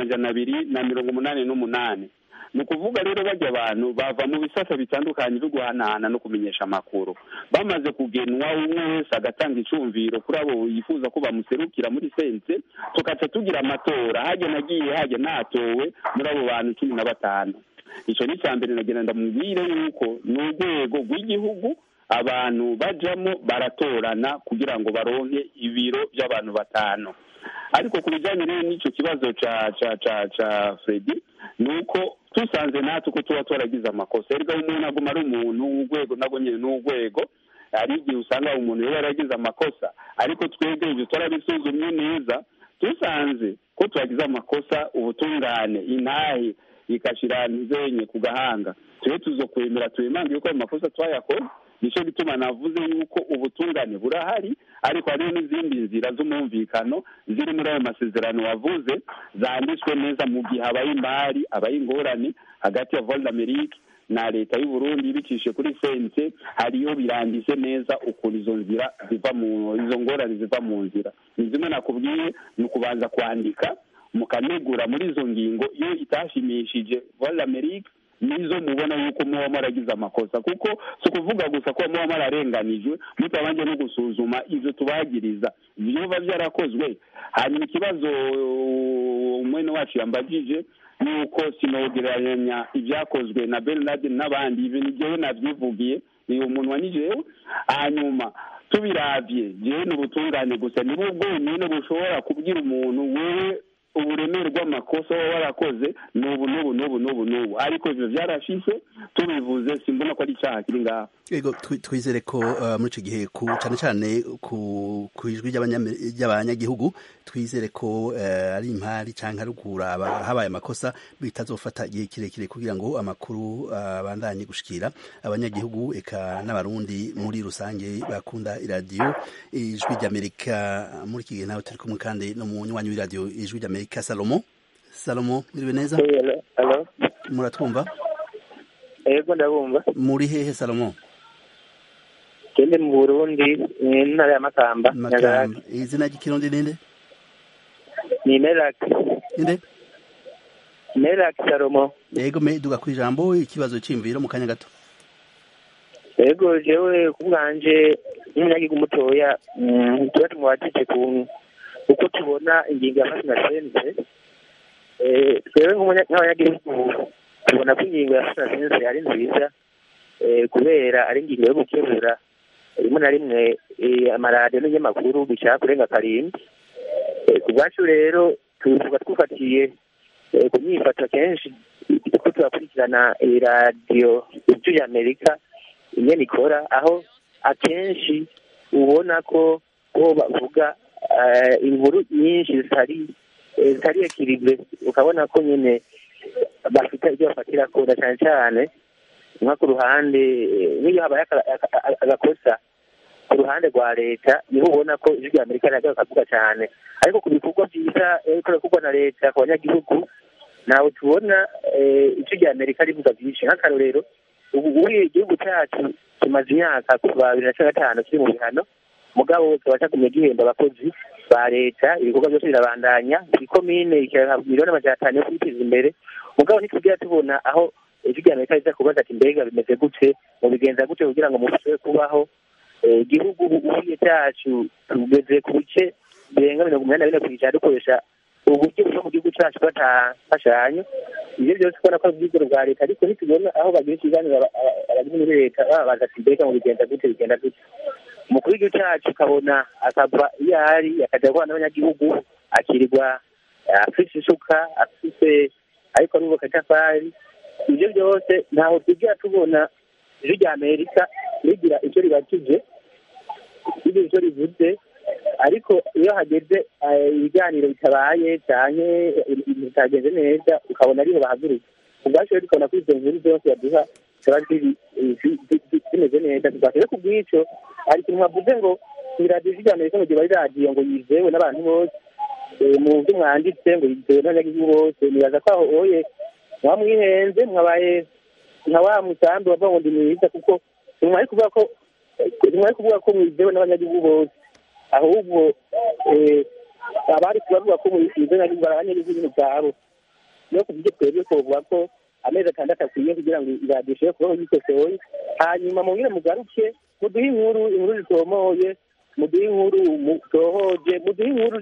y'288. Ni ukuvuga rero bajya abantu bava mu bisata bitandukanye byo guhanahana no kumenyesha amakuru, bamaze kugenwa umwe wese agatanga icumviro kuri abo yifuza ko bamuserukira muri sense, tukaca tugira amatora. Hajya nagiye hajya natowe muri abo bantu 15. Ico ni cyambere nagenda ndamubwire yuko n'urwego rw'igihugu abantu bajamo baratorana kugira ngo baronke ibiro by'abantu 5. Ariko kubijanye n'icyo kibazo ca Freddy, nuko tusanze natwe ko tuba twaragize amakosa. Erega umuntu aguma ari umuntu, urwego nago nyene n'urwego, ari igihe usanga umuntu yaragize amakosa, ariko twebwe ibyo turabisuzumye neza, tusanze ko twagize amakosa, ubutungane intahe ikashira nzenye ku gahanga, twe tuzokwemera tuyemange yuko amakosa twayakoze. Nico bituma navuze yuko ubutungane burahari, ariko hari n'izindi nzira z'umumvikano ziri muri ayo masezerano wavuze, zanditswe neza mu gihe habaye imari, habaye ingorane hagati ya Voix d'Amerique na leta y'u Burundi ibicishe kuri sense hariyo biranditse neza ukuntu izo ngorane ziva mu nzira. Ni zimwe nakubwiye, ni ukubanza kwandika mukanegura muri izo ngingo iyo itashimishije vola Amerika nizo mubona yuko muba maragize amakosa, kuko si ukuvuga gusa ko muba mararenganijwe mutabanje no gusuzuma ivyo tubagiriza vyoba vyarakozwe. Hanyuma ikibazo umwene wacu yambagije nuko sinogereranya ibyakozwe na Bernard n'abandi, ibi nijewe navyivugiye, ni umuntu wanijewe. Hanyuma tubiravye jewe n'ubutungane gusa nibwo bwonyene bushobora kubwira umuntu wewe uburemere bw'amakosa waba warakoze n'ubu, ariko ivyo vyarashise tubivuze, simbona ko ari icaha kiri ngaho. Yego, twizere ko muri ico gihe cane cane ku ijwi ry'abanyagihugu, twizere ko ari impari canke ari ukuraba habaye amakosa bitazofata igihe kirekire kugira ngo amakuru abandanye gushikira abanyagihugu eka n'abarundi muri rusange bakunda iradiyo ijwi ry'Amerika. Muri iki gihe nawe turi kumwe kandi no mu nywanyi w'iradiyo ijwi ry'Amerika, Salomo, mwiriwe neza? Hello. Muratwumva? Yego ndabumva. Muri hehe Salomo? Kende mu Burundi, ntara ya Makamba. Izina ry'ikirundi ninde? Ni Merak. Ninde? Merak Salomo. Yego, duga kwijambo ikibazo c'imviro mu kanya gato. Yego, jewe kubwanje n'umunyagihugu mutoya, tuba tumwatije uko tubona ingingo yafashwe na sense. Twebwe nk'abanyagihugu tubona ko ingingo yafashwe na sense ari nziza, kubera ari ingingo yo gukebura rimwe na rimwe amaradiyo n'ibinyamakuru bishaka kurenga karindwi. Ku bwacu rero tuvuga twufatiye ku myifato kenshi kuko turakurikirana iradiyo ijwi ry'Amerika ingene ikora, aho akenshi ubona ko bavuga inkuru nyinshi zitari ekirive, ukabona ko nyine bafite ibyo bafatira kunda cyane cyane nko ku ruhande n'iyo habaye agakosa ku ruhande rwa leta niho ubona ko ijwi ry'Amerika rihagaze kavuga cyane, ariko ku bikorwa byiza bikorwa na leta ku banyagihugu nawe tubona ijwi ry'Amerika rivuga byinshi. Nk'akarorero ubu igihugu cyacu kimaze imyaka kuva 2015 kiri mu bihano, mugabo kikaba cyatumye gihemba abakozi ba leta, ibikorwa byose birabandanya, ikomine ikahabwa miliyoni amajana 5 yo kwiteza imbere, mugabo ntitwigera tubona aho ijwi ry'Amerika riza kubaza ati mbega bimeze gute, mubigenza gute kugira ngo mufashe kubaho. Igihugu ubuye cyacu tugeze ku bice birenga 84% dukoresha uburyo bwo mu gihugu cyacu batafashanyo. Ibyo byose ubona ko ubwigoro bwa leta, ariko ntitubona aho bagira ikiganiro abari muri leta babaza ati mbega mubigenza gute, bigenda gute. Umukuru w'igihugu cyacu ukabona akava iyo ari akajya guhana n'abanyagihugu, akirirwa afise isuka, afise ariko arubaka itafari. Ibyo byose ntaho tujya tubona ijwi ry'Amerika rigira icyo ribakije, icyo rivuze, ariko iyo hageze ibiganiro bitabaye cyane bitagenze neza ukabona ariho bahaguruka. Ubwacu rero tukabona ko izo nkuru zose baduha ziba zimeze neza. Tugakwiye ku bw'icyo hari ikintu bavuze ngo iradiyo ijwi ry'Amerika mu gihe bari radiyo ngo yizewe n'abantu bose, mu byo mwanditse ngo yizewe n'abanyagihugu bose. Nibaza ko aho oye mwamwihenze, mwabaye nka wa musambi wavuga ngo ndi mwiza, kuko ntimwari kuvuga ko mwizewe n'abanyagihugu bose, ahubwo abari kubavuga ko mwizewe n'abanyagihugu nyine ubwabo. Niyo ku buryo twebwe twovuga ko amezi 6 akwiye kugira ngo iradiyo ishobore kubaho yikosoye, hanyuma mungire mugaruke muduhe inkuru zitomoye, muduhe inkuru mutohoje, muduhe inkuru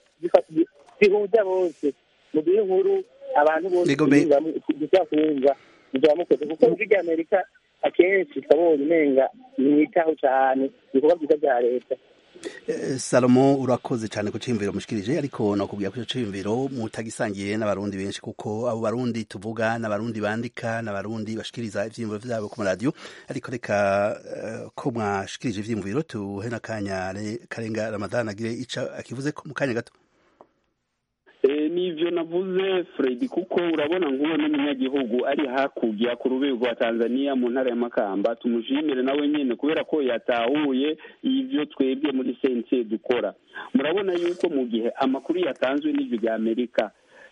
zihuza bose, muduhe inkuru abantu bose bizakumva bizamukoze, kuko ijwi ry'Amerika akenshi tukabonye umenga mwitaho cyane ibikorwa byiza bya leta. Salomo, urakoze cyane ku cimviro mushikirije, ariko nakubwiye ko cimviro mutagisangiye n'abarundi benshi, kuko abo barundi tuvuga n'abarundi bandika n'abarundi bashikiriza ivyimviro vyabo ku radio. Ariko reka ko mwashikirije ivyimviro tuhe nakanya Karenga Ramadhan agire ica akivuze mu kanya gato. Nivyo navuze Fred, kuko urabona nk'uwo n'umunyagihugu ari hakurya ku rubego rwa Tanzania mu ntara ya Makamba, tumushimire nawe nyene kubera ko yatahuye ivyo twebwe muri sense dukora. Murabona yuko mu gihe amakuru yatanzwe n'ijwi ry'Amerika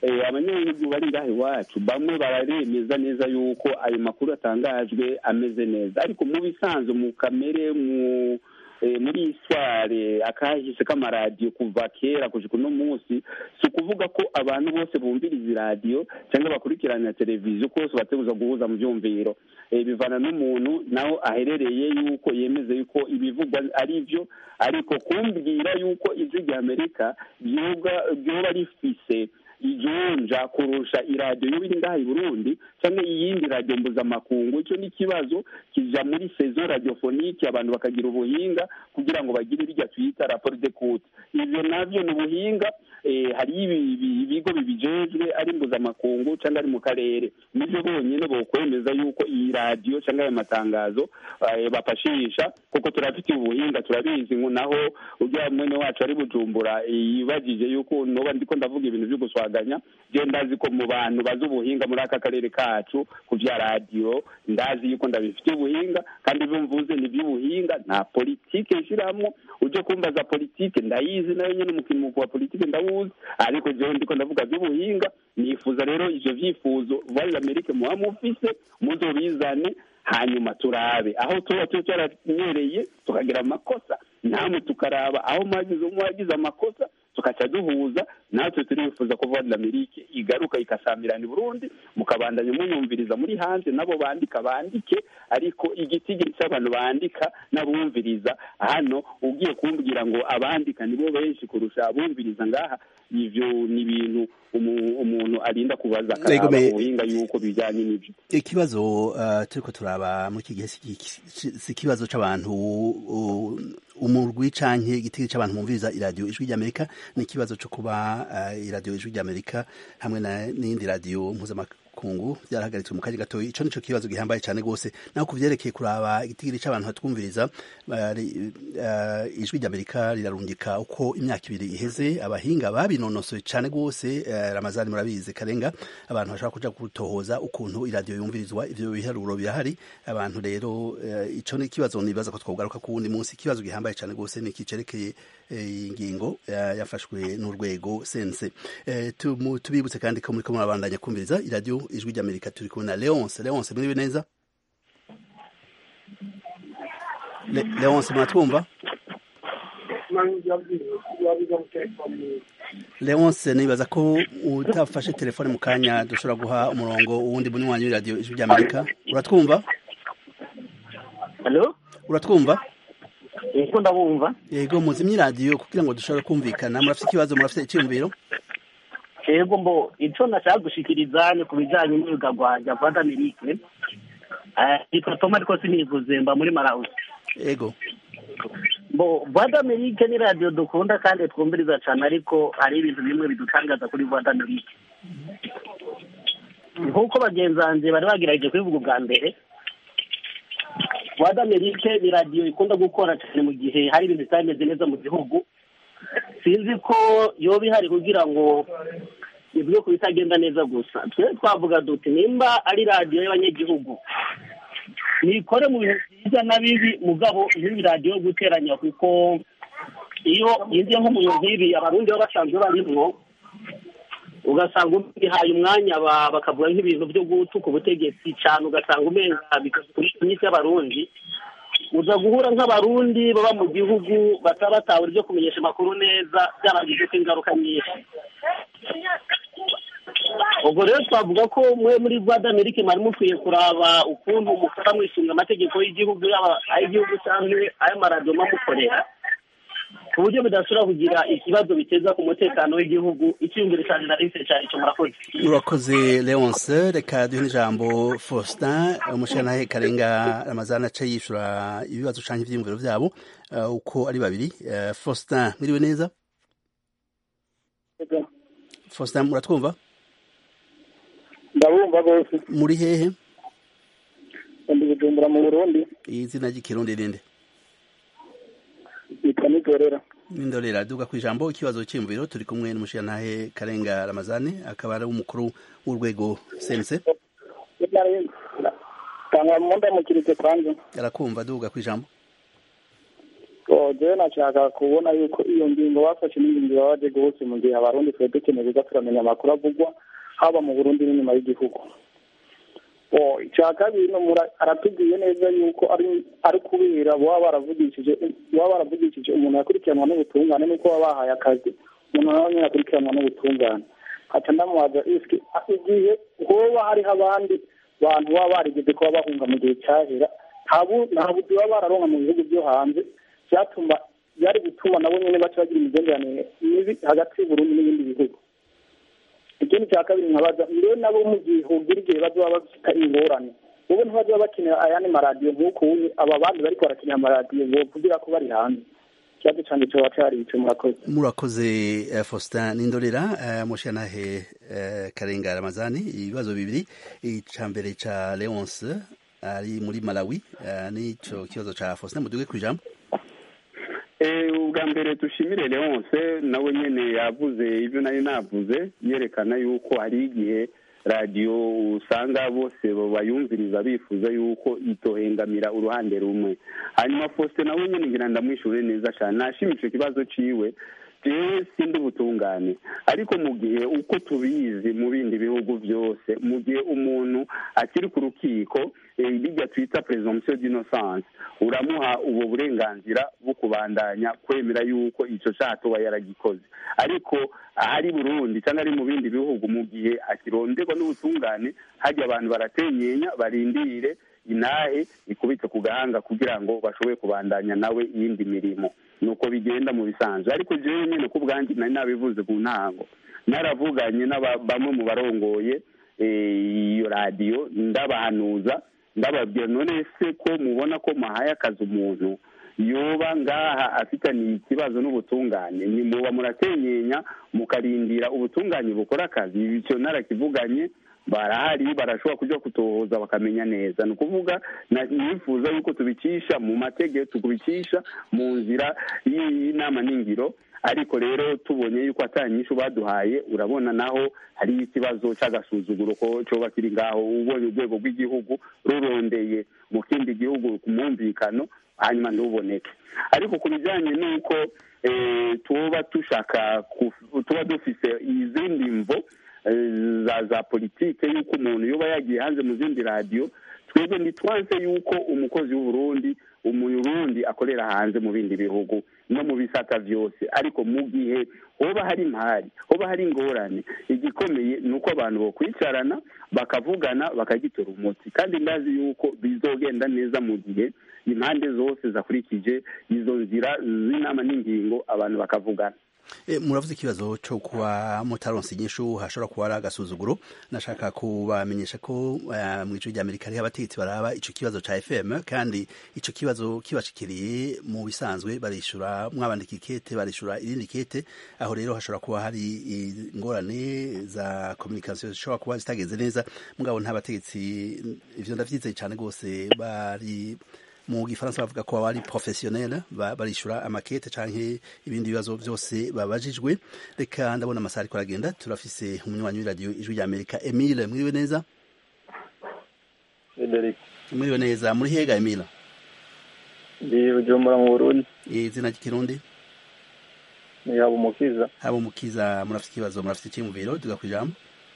abanyagihugu bari ngaha iwacu bamwe bararemeza neza yuko ayo makuru atangajwe ameze neza, ariko mu bisanzwe mu kamere muri isware akahise k'amaradiyo kuva kera kushika uno munsi, si ukuvuga ko abantu bose bumviriza iradiyo cyangwa bakurikirana televiziyo kose bateguza guhuza mu byumviro. Bivana n'umuntu naho aherereye yuko yemeze yuko ibivugwa ari byo, ariko kumbwira yuko ijwi rya Amerika ryoba rifise ijonja kurusha iradiyo y'ibiri ngaha i Burundi cyangwa iyindi radiyo mpuzamakungu, icyo ni ikibazo kija muri saison radiophonique, abantu bakagira ubuhinga kugira ngo bagire irya twita rapport d'écoute. Ivyo navyo ni ubuhinga, hari ibigo bibijejwe ari mpuzamakungu cyangwa ari mu karere, nivyo bonyene bokwemeza yuko iyi radiyo cyangwa ayo matangazo bafashisha, kuko turafite ubuhinga turabizi. Naho ujya mwene wacu ari Bujumbura yibagije yuko noba ndiko ndavuga ibintu byo guswaganya, je ndazi ko mu bantu bazi ubuhinga muri aka karere kacu ku vya radiyo, ndazi yuko ndabifite ubuhinga, kandi ibyo mvuze ni by'ubuhinga, nta politike nshiramo. Uje kumbaza politike ndayizi, nayo nyene umukino wa politike ndawuzi, ariko jewe ndiko ndavuga by'ubuhinga. Nifuza rero ivyo vyifuzo Voix d'Amerique muba mufise muzobizane, hanyuma turabe aho tuba twaranyereye tukagira amakosa, namwe tukaraba aho mwagize amakosa tukaca duhuza. Natwe turifuza ko Voix d'Amerique igaruka ikasamirana i Burundi, mukabandanya muyumviriza muri hanze, nabo bandike, ariko igitigiri cy'abantu bandika n'abumviriza hano, ugiye kumbwira ngo abandika nibo benshi kurusha abumviriza ngaha, ivyo ni ibintu umuntu arinda kubaza akaraba ubuhinga yuko bijyanye n'ibyo. Ikibazo turiko turaba muri iki gihe si ikibazo c'abantu umurwi canke igitigi c'abantu bumviriza iradiyo ijwi ry'Amerika, ni ikibazo co kuba iradiyo ijwi ry'Amerika hamwe n'indi radiyo mpuzamakungu byarahagaritswe mu kanya gatoya. Ico nico kibazo gihambaye cyane gose. Naho kuvyerekeye kuraba igitigiri c'abantu hatwumviriza, ijwi ry'Amerika rirarungika uko imyaka ibiri iheze abahinga babinonosoye cyane gose. Ramazani murabizi Karenga, abantu bashaka kuja gutohoza ukuntu iradiyo yumvirizwa, ivyo biharuro birahari. Abantu rero ico ni kibazo nibaza ko twogaruka ku wundi munsi. Ikibazo gihambaye cyane gose ni kicerekeye ingingo yafashwe n'urwego sense. Tubibutse kandi ko muriko murabandanya kumviriza iradiyo ijwi ry'Amerika. Turi kumwe na Leonce. Muribe neza Leonce, mwatwumva? Leonce, nibaza ko utafashe telefone mu kanya dushobora guha umurongo uwundi munywanyi w'iradiyo ijwi ry'Amerika. Uratwumva? Hello? Uratwumva? Yego ndabumva. Yego, muzimye iradiyo kugira ngo dushobore kumvikana. Murafite ikibazo, murafite icyumviro? Yego, mbo ico nashaka gushikiriza ni ku bijanye n'urubuga rwa Voix d'Amerique. Yitwa Thomas ariko sinivuze, mba muri Malawi. Yego. Bo Voix d'Amerique ni radio dukunda kandi twumviriza cyane, ariko hari ibintu bimwe bidutangaza kuri Voix d'Amerique. Nkuko bagenzanje bari bagiraje kwivuga bwa mbere, Voix d'Amerique ni radio ikunda gukora cyane mu gihe hari ibintu bitameze neza mu gihugu. Sinzi ko yoba ihari kugira ngo ibyo kubitagenda neza gusa. Twe twavuga duti nimba ari radio y'abanyagihugu, nikore mu bintu byiza na bibi, mugabo iyi radio guteranya, kuko iyo yinjiye nko mu nk'ibi abarundi baba basanzwe barimwo, ugasanga ubihaye umwanya bakavuga nk'ibintu byo gutuka ubutegetsi cyane, ugasanga umenga bikakubita inyisi y'abarundi. Uza guhura nk'abarundi baba mu gihugu bataba ryo kumenyesha amakuru neza, byaragize ko ingaruka nyinshi. Ubwo rero twavuga ko mwe muri Voix d'Amerique mwari mukwiye kuraba ukuntu mukora mwishinga amategeko y'igihugu, yaba ay'igihugu cyangwa ay'amaradiyo mukorera, ku buryo bidashobora kugira ikibazo biteza ku mutekano w'igihugu. Icyumviro cyane narise cyane cyo murakoze. Urakoze Leonce. Reka duhe ijambo Faustin, umushana Karenga Ramazana aca yishura ibibazo canke ivyiyumviro vyabo uko ari babiri. Faustin, mwiriwe neza? Faustin, muratwumva? Ndabumva gose. Muri hehe? Ndi Bujumbura mu Burundi. Izina ry'ikirundi rinde? Nindorera. Duga ku ijambo ikibazo cy'imviro. Turi kumwe n'umushirantahe Karenga Ramazani, akaba ari umukuru w'urwego sense. Tangwa munda mukirite kwanza. Arakumva, duga ku ijambo. jewe nashaka kubona yuko iyo ngingo bafashe n'ingingo babaje gose mu gihe abarundi twe dukeneye kuza turamenya amakuru avugwa haba mu Burundi n'inyuma y'igihugu. Icya kabiri aratubwiye neza yuko ari kubera baba baravugishije umuntu yakurikiranwa n'ubutungane nuko baba bahaye akazi umuntu nawe nyine akurikiranwa n'ubutungane. Haca ndamubaza igihe hoba hariho abandi bantu baba barigeze kuba bahunga mu gihe cyahera nta buzi baba bararonka mu bihugu byo hanze byari gutuma nabo nyine baca bagira imigenderanire mibi hagati y'Uburundi n'ibindi bihugu. Ikindi cya kabiri nkabaza mbere nabo mu gihe hogira igihe bazoba bafite ingorane ubu ntibazoba bakenera ayandi maradiyo nk'uko aba bandi bariko barakenera amaradiyo ngo kugira ko bari hanze. Ikibazo canje coba cari ico. Murakoze Faustin Nindorera. Mushanahe Karenga Ramazani, ibibazo bibiri, ica mbere ca Leonce ari muri Malawi nico kibazo ca Faustin, muduge kwijambo. Ubwa mbere dushimire Leonce nawe nyene yavuze ibyo nari navuze yerekana yuko hari igihe radio usanga bose bayumviriza bifuza yuko itohengamira uruhande rumwe. Hanyuma Faustin nawe nyene ngira ndamwishure neza cyane nashimishe ikibazo ciwe. Jewe sindi ubutungane ariko mu gihe uko tubizi mu bindi bihugu byose mu gihe umuntu akiri ku rukiko bijya twita presumption d'innocence uramuha ubu burenganzira bwo kubandanya kwemera yuko ico cyato yaragikoze. Ariko ahari Burundi cyangwa ari mu bindi bihugu mu gihe akironderwa n'ubutungane hajya abantu baratenyenya barindire inahe ikubitse ku gahanga kugira ngo bashobore kubandanya nawe iyindi mirimo. Nuko bigenda mu bisanzwe. Ariko jewe nyene ku bwanjye nari nabivuze ku ntango naravuganye bamwe mu barongoye iyo radio ndabahanuza ndababwira none se ko mubona ko mahaye akazi umuntu yoba ngaha afitaniye ikibazo n'ubutungane ni muba muratenyenya mukarindira ubutungane bukora akazi. Icyo narakivuganye barahari barashobora kuja kutohoza bakamenya neza. Ni ukuvuga nifuza yuko tubicisha mu mategeko tukubicisha mu nzira y'inama n'ingiro. Ariko rero tubonye yuko atanyisho baduhaye urabona naho hari ikibazo cy'agasuzuguro ko coba kiri ngaho ubonye urwego rw'igihugu rurondeye mu kindi gihugu ku mwumvikano hanyuma ntuboneke. Ariko ku bijyanye n'uko tuba dushaka tuba dufise izindi mvo za politike yuko umuntu yoba yagiye hanze mu zindi radio twebwe ntitwanse yuko umukozi w'Uburundi umurundi akorera hanze mu bindi bihugu no mu bisata vyose. Ariko mu gihe hoba hari impari hoba hari ingorane igikomeye nuko abantu bo kwicarana bakavugana bakagitora umuti kandi ndazi yuko bizogenda neza mu gihe impande zose zakurikije izo nzira z'inama n'ingingo abantu bakavugana. Muravuze ikibazo cyo kuba mutaronse inyishu hashobora kuba ari agasuzuguro. Nashaka kubamenyesha ko mu gice cy'Amerika hari abategetsi baraba ico kibazo ca FM kandi ico kibazo kibashikiriye mu bisanzwe barishura mwabandika ikete barishura irindi kete. Aho rero hashobora kuba hari ingorane za communication zishobora kuba zitageze neza mugabo nta bategetsi ivyo ndavyizeye cyane gose bari mu gifaransa bavuga ko bari professionnel barishura amakete canke ibindi bibazo byose babajijwe. Reka ndabona amasari ko aragenda turafise umunywanyi w'iradio Ijwi ry'Amerika Emile. Mwiriwe neza. Frederic. Mwiriwe neza. Muri hega Emile? Ndi Bujumbura mu Burundi. Izina ry'ikirundi? Habumukiza. Habumukiza. Murafite ikibazo murafite iki mu biro tugakwijambo?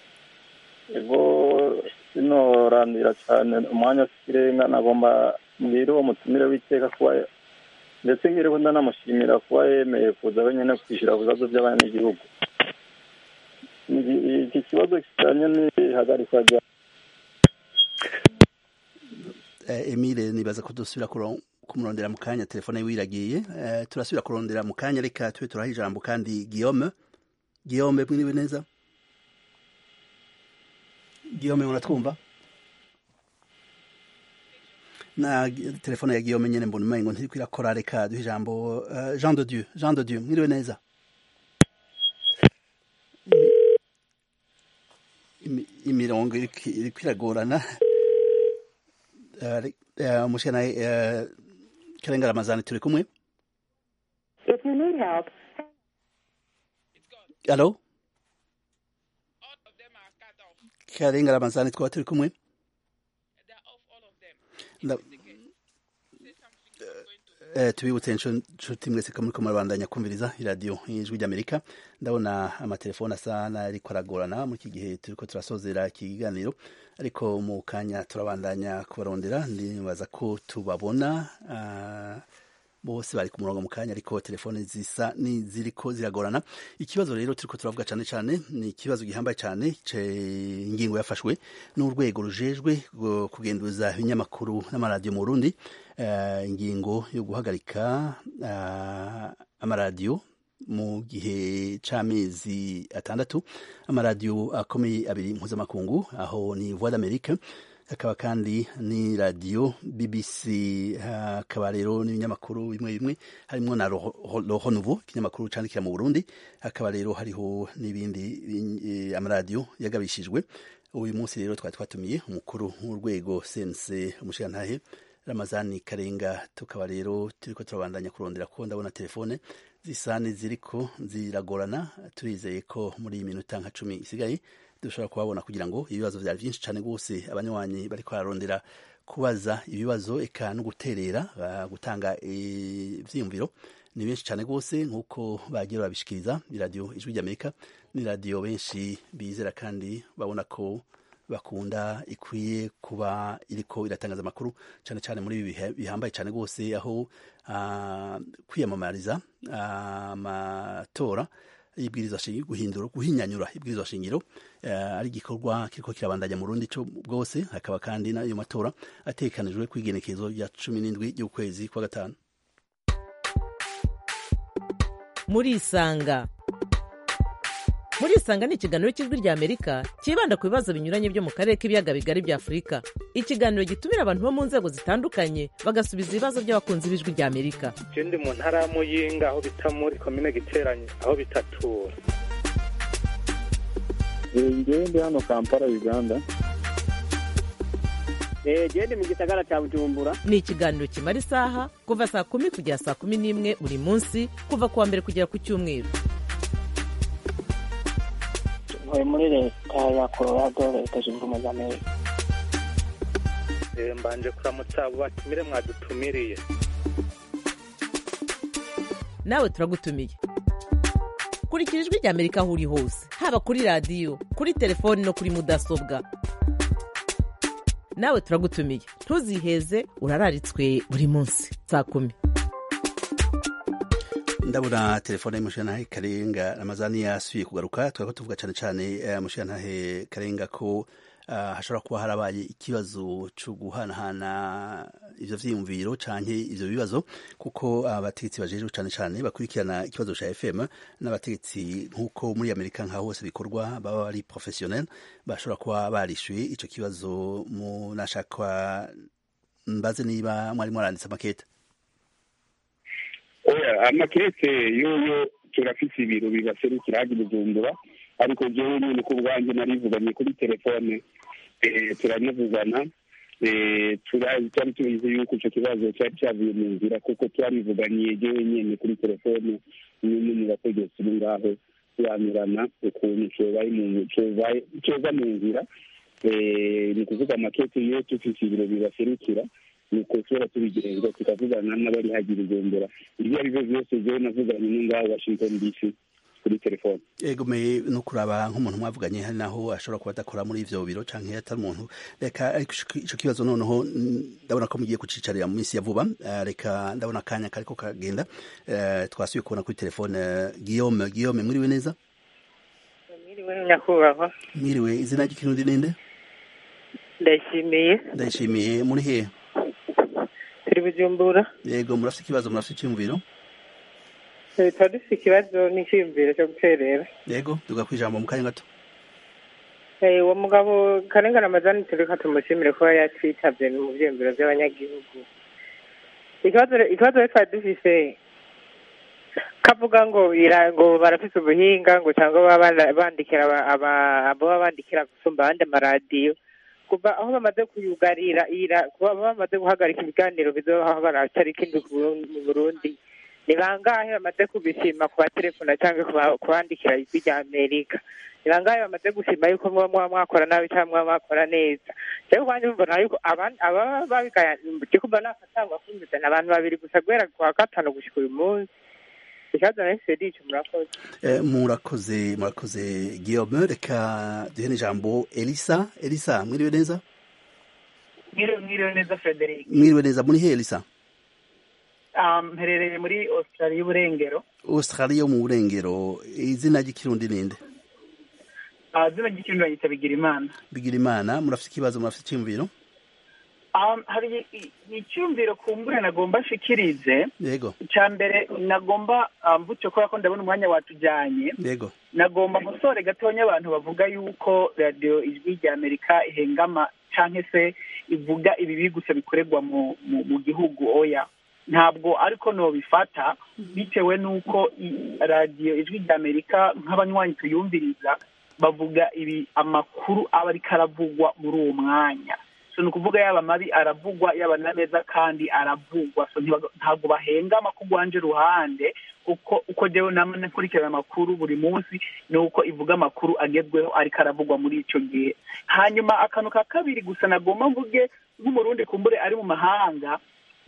Ego sinorandira cyane umwanya sirenga nagomba mbere uwo mutumire w'iteka kuba ndetse ngireho ndanamushimira kuba yemeye kuza wenyine kwishyura ibibazo by'abanyagihugu. Iki kibazo kijyanye n'ihagarikwa rya Emile nibaza ko dusubira kumurondera mu kanya telefone yiwe iragiye. Turasubira kurondera mu kanya reka tube turaha ijambo kandi Guillaume mwiriwe neza. Guillaume uratwumva? Na telefone ya Guillaume nyene mbona umengo ntiriko irakora. Reka duhe ijambo Jean de Dieu mwiriwe neza. Imirongo iriko iragorana. Mushana Karenga Ramazani turi kumwe. If you need help. Hello? Karenga Ramazani twaba turi kumwe. tubibutse inshuti mwese ko muriko murabandanya kumviriza iradiyo y'ijwi ry'Amerika. Ndabona amatelefone asa n'ariko aragorana muri iki gihe turiko turasozera ikiganiro, ariko mu kanya turabandanya kubarondera. Ndibaza ko tubabona bose bari ku murongo mu kanya, ariko telefone zisa ziriko ziragorana. Ikibazo rero turiko turavuga cane cane ni ikibazo gihambaye cane, ingingo yafashwe n'urwego rujejwe kugenduza ibinyamakuru n'amaradiyo mu Burundi, ingingo yo guhagarika amaradiyo mu gihe c'amezi 6, amaradiyo akomeye abiri mpuzamakungu, aho ni Voix d'Amerique, hakaba kandi ni radio BBC, hakaba rero n'ibinyamakuru bimwe bimwe harimo na Le Renouveau, ikinyamakuru candikira mu Burundi, hakaba rero hariho n'ibindi amaradiyo yagabishijwe. Uyu munsi rero twari twatumiye umukuru w'urwego CNC, umushirantahe Ramazani Karenga, tukaba rero turiko turabandanya kurondera ko ndabona telefone zisane ziriko ziragorana. Turizeye ko muri iyi minota nka 10 isigaye dushobora kubabona, kugira ngo ibibazo vyari vyinshi cane gose abanywanyi bariko bararondera kubaza ibibazo eka no guterera, gutanga ivyiyumviro ni benshi cane gose. Nk'uko bagiye babishikiriza, iradiyo ijwi ry'Amerika ni radiyo benshi bizera kandi babona ko bakunda, ikwiye kuba iriko iratangaza amakuru cane cane muri ibi bihambaye cane gose, aho kwiyamamariza amatora y'ibwirizwa shingiro, guhinyanyura ibwirizwa shingiro ari igikorwa kiriko kirabandanya mu Burundi cyo bwose. Hakaba kandi n'ayo matora atekanijwe kw'igenekezo rya 17 y'ukwezi kwa gatanu. Murisanga ni ikiganiro cy'ijwi ry'Amerika kibanda ku bibazo binyuranye byo mu karere k'ibiyaga bigari bya Afurika. Ikiganiro gitumira abantu bo mu nzego zitandukanye bagasubiza ibibazo by'abakunzi b'ijwi ry'Amerika. Je ndi mu ntara ya Muyinga, aho bita muri komine Giteranyi, aho bitatura. Ngewe ndi hano Kampala, Uganda. Ndi mu gisagara cya Bujumbura. Ni ikiganiro kimara isaha kuva saa 10 kugera saa 11 buri munsi, kuva kuwa mbere kugera ku Cyumweru. Muri leta ya Colorado, leta zunze ubumwe za Amerika. Mbanje kuramutsa abo batumire mwadutumiriye. Nawe turagutumiye. Kurikira ijwi ry'Amerika aho uri hose, haba kuri radiyo, kuri telefoni no kuri mudasobwa. Nawe turagutumiye, ntuziheze, urararitswe buri munsi saa 10. Ndabona telefone y'umushirantahe Karenga Ramazani yasubiye kugaruka. Twako tuvuga cane cane umushirantahe Karenga ko hashobora kuba harabaye ikibazo cyo guhanahana ivyo vyiyumviro canke ivyo bibazo, kuko abategetsi bajejwe cane cane bakurikirana ikibazo ca FM n'abategetsi nk'uko muri Amerika nka hose bikorwa baba bari professionnel, bashobora kuba barishuye ico kibazo. Nashaka mbaze niba mwari mwaranditse makete. Amakete yoyo turafise ibiro bibaserukira hagi Bujumbura, ariko jewe nyine ku bwanjye narivuganye kuri telefone, turanavugana, twari tubizi yuko ico kibazo cyari cyavuye mu nzira, kuko turabivuganye jewe nyine kuri telefone nyine mu bategetsi ngaho yamirana ukuntu coza mu nzira. Ni kuvuga amakete yo tufise ibiro bibaserukira, nuko twera tubigenza tukavugana n'abari hagira Bujumbura. Ibyo ari byo byose jewe navuganye n'ingaho Washington DC kuri telefone. Ego me no kuraba nk'umuntu mwavuganye hari naho ashobora kuba adakora muri ivyo biro canke atari umuntu. Reka ico kibazo noneho ndabona ko mugiye kucicarira mu minsi ya vuba. Reka ndabona kanya kariko kagenda. Twasuye kubona kuri telefone Guillaume mwiriwe neza? Mwiriwe nyakubahwa. Mwiriwe, izina ry'ikirundi ninde? Ndayishimiye. Muri he? Turi Bujumbura. Yego, murafite ikibazo, murafite icyumviro? Dufite ikibazo n'icyumviro cyo guterera. Yego, tugakwijambo mu kanya gato. Uwo mugabo Karenga Ramazani tureka tumushimire ko yatwitabye mu byemviro by'abanyagihugu. Ikibazo twari dufise kavuga ngo barafise ubuhinga ngo cyangwa bandikira abo bandikira gusumba abandi amaradiyo, kuva aho bamaze kuyugarira kuba bamaze guhagarika ibiganiro bizohabara tariki indwi mu Burundi, ni bangahe bamaze kubishima ku batelefona cyangwa kubandikira ijwi rya Amerika? irangaye bamaze gushima yuko muba mwakora nabi cyangwa muba mwakora neza rero ubwanjye mbona yuko ababa babigaya kumva nakatangwa kumvizana abantu babiri gusa guhera ku wa gatanu gushika uyu munsi ikibazo na fcd murakoze Guillaume, reka duhe n'ijambo Elisa mwiriwe neza. Mwiriwe neza Frederic. Mwiriwe neza, muri he Elisa? Mperereye muri Australia y'Uburengero. Australia yo mu Burengero, izina ry'ikirundi ninde? Izina ry'ikirundi bayita Bigirimana. Bigirimana, murafite ikibazo, murafite icyumviro? Hari icyumviro kumbure nagomba nshikirize. Yego. Icyambere nagomba mvuce ko ko ndabona umwanya watujyanye. Yego. Nagomba musore gatonya abantu bavuga yuko radio Ijwi rya Amerika ihengama canke se ivuga ibi gusa bikorerwa mu gihugu oya. Ntabwo ariko no bifata bitewe nuko radio Ijwi rya Amerika nk'abanywanyi tuyumviriza bavuga ibi amakuru aba ari karavugwa muri uwo mwanya. So nukuvuga yaba mabi aravugwa yaba nameza kandi aravugwa, so ntabwo bahengama kugwanje ruhande uko jewe namwe nkurikirana amakuru buri munsi nuko ivuga amakuru agezweho ari karavugwa muri ico gihe. Hanyuma akantu ka kabiri gusa nagomba mvuge nk'umurundi kumbure ari mu mahanga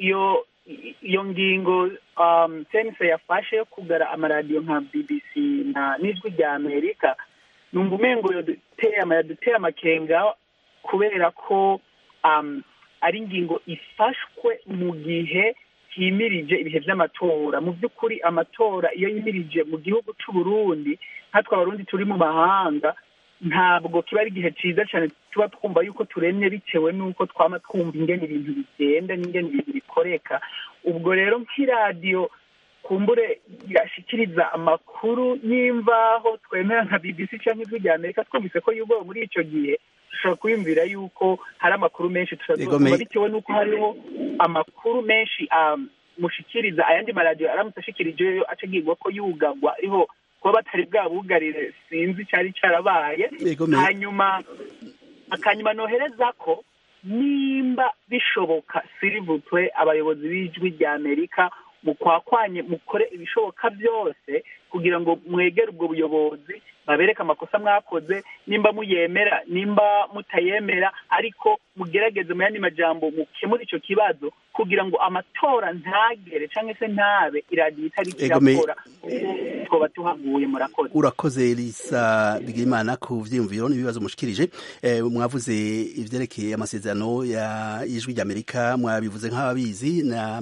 iyo ngingo sense yafashe kugara amaradiyo nka BBC na n'Ijwi rya Amerika numva umengo yaduteye amakenga kubera ko ari ingingo ifashwe mu gihe himirije ibihe by'amatora. Mu by'ukuri amatora iyo yimirije mu gihugu cy'u Burundi nkatwe abarundi turi mu mahanga ntabwo kiba ari igihe cyiza cyane tuba twumva yuko turemye bitewe n'uko twama twumva ingene ibintu bigenda n'ingene ibintu bikoreka. Ubwo rero nk'iradiyo kumbure irashikiriza amakuru y'imvaho twemera nka BBC cyangwa Ijwi rya Amerika twumvise ko yugo muri icyo gihe dushobora kwiyumvira yuko hari amakuru menshi tushobora bitewe n'uko hariho amakuru menshi mushikiriza ayandi maradiyo aramutse ashikirijeyo acagirwa ko yugagwa ariho kuba batari bwabugarire sinzi cyari cyarabaye. Hanyuma nohereza ko nimba bishoboka sirivutwe abayobozi b'Ijwi rya Amerika mukwakwanye mukore ibishoboka byose kugira ngo mwegere ubwo buyobozi babereka amakosa mwakoze, nimba muyemera nimba mutayemera, ariko mugerageze mu yandi majambo mukemura icyo kibazo kugira ngo amatora ntagere cyangwa se ntabe iradiyo itari kirakora twoba tuhaguye. Murakoze. Urakoze Elisa Bigirimana ku vyiyumviro n'ibibazo mushikirije. Mwavuze ivyerekeye amasezerano ya Ijwi rya Amerika, mwabivuze nk'ababizi na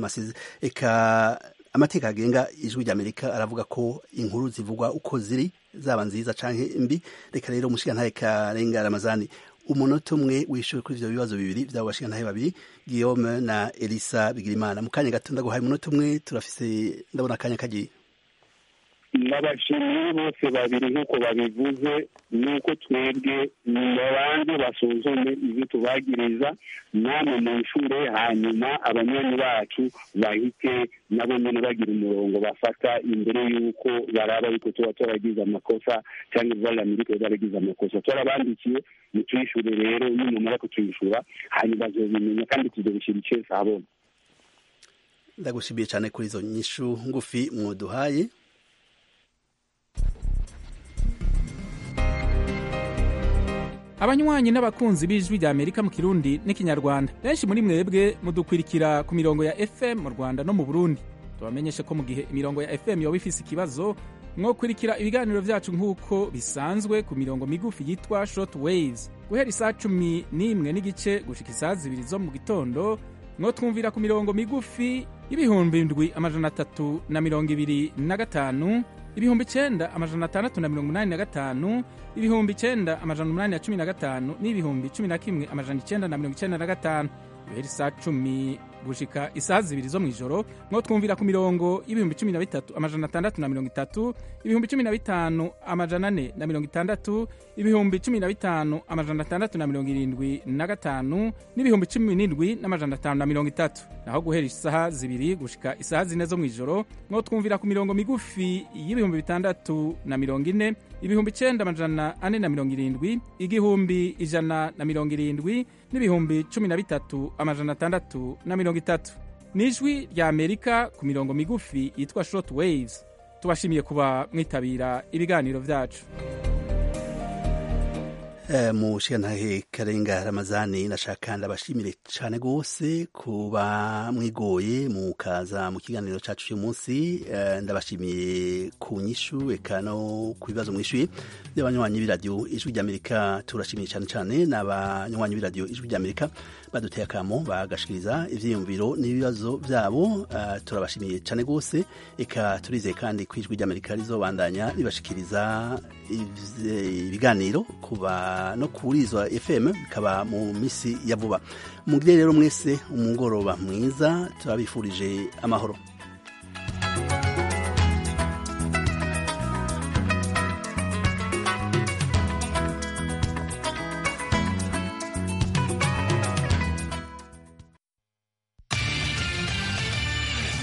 amateka agenga Ijwi rya Amerika aravuga ko inkuru zivugwa uko ziri zaba nziza canke mbi. Reka rero umushigantahe Karenga Ramazani umunota umwe wishyure kuri ivyo bibazo bibiri vy'abo bashigantahe babiri Guillaume na Elisa Bigirimana. Mu kanya gato ndaguhaye umunota umwe, turafise ndabona akanya kagiye. N'abashimye bose babiri nk'uko babivuze nuko twebwe n'abandi basuzume ibyo tubagiriza namwe mu nshure, hanyuma abanywanyi bacu bahite nabo nyene bagira umurongo bafata imbere y'uko baraba yuko tuba twaragize amakosa cyangwa Ijwi baragize amakosa. Twarabandikiye mutwishure rero nimumara kutwishura hanyuma bazobimenya kandi tuzobishira icese habona. Ndagushimiye cyane kuri izo nyishu ngufi mwoduhaye. Abanywanyi n'abakunzi b'Ijwi rya Amerika mu Kirundi n'ikinyarwanda, benshi muri mwebwe mudukwirikira ku mirongo ya FM mu Rwanda no mu Burundi. Tubamenyeshe ko mu gihe imirongo ya FM yoba ifise ikibazo, mwokwirikira ibiganiro vyacu nk'uko bisanzwe ku mirongo migufi yitwa short waves guhera isaa 11:15 gushika isaa 2 zo mu gitondo. Mwotwumvira ku mirongo migufi y'ibihumbi 7,325, ibihumbi 9,685, ibihumbi 9,815 n'ibihumbi 11,995. Guhera isaa 10 gushika isaa 2 zo mw'ijoro mwotwumvira ku mirongo y'ibihumbi 13,630, ibihumbi 15,460, ibihumbi 15,675 n'ibihumbi 17,530. Naho guhera isaha 2 gushika isaha 4 zo mw'ijoro mwotwumvira ku mirongo migufi y'ibihumbi 640, ibihumbi 9,470, igihumbi 170 n'ibihumbi 13,630. N'Ijwi rya Amerika ku mirongo migufi yitwa short waves. Tubashimiye kuba mwitabira ibiganiro vyacu. mushikantahe Karenga Ramazani nashaka ndabashimire cyane gose kuba mwigoye mukaza mu kiganiro cacu cy'uyu munsi. Ndabashimiye ku nyishu eka no ku bibazo mwishuye by'abanywanyi b'iradiyo Ijwi ry'Amerika. Turashimiye cyane cyane n'abanywanyi b'iradiyo Ijwi ry'Amerika baduteye akamo bagashikiriza ivyiyumviro n'ibibazo byabo. Turabashimiye cyane gose, eka turizeye kandi ku Ijwi ry'Amerika rizobandanya ribashikiriza ibiganiro kuba no kurizwa FM bikaba mu misi ya vuba. Mugire rero mwese umugoroba mwiza, turabifurije amahoro.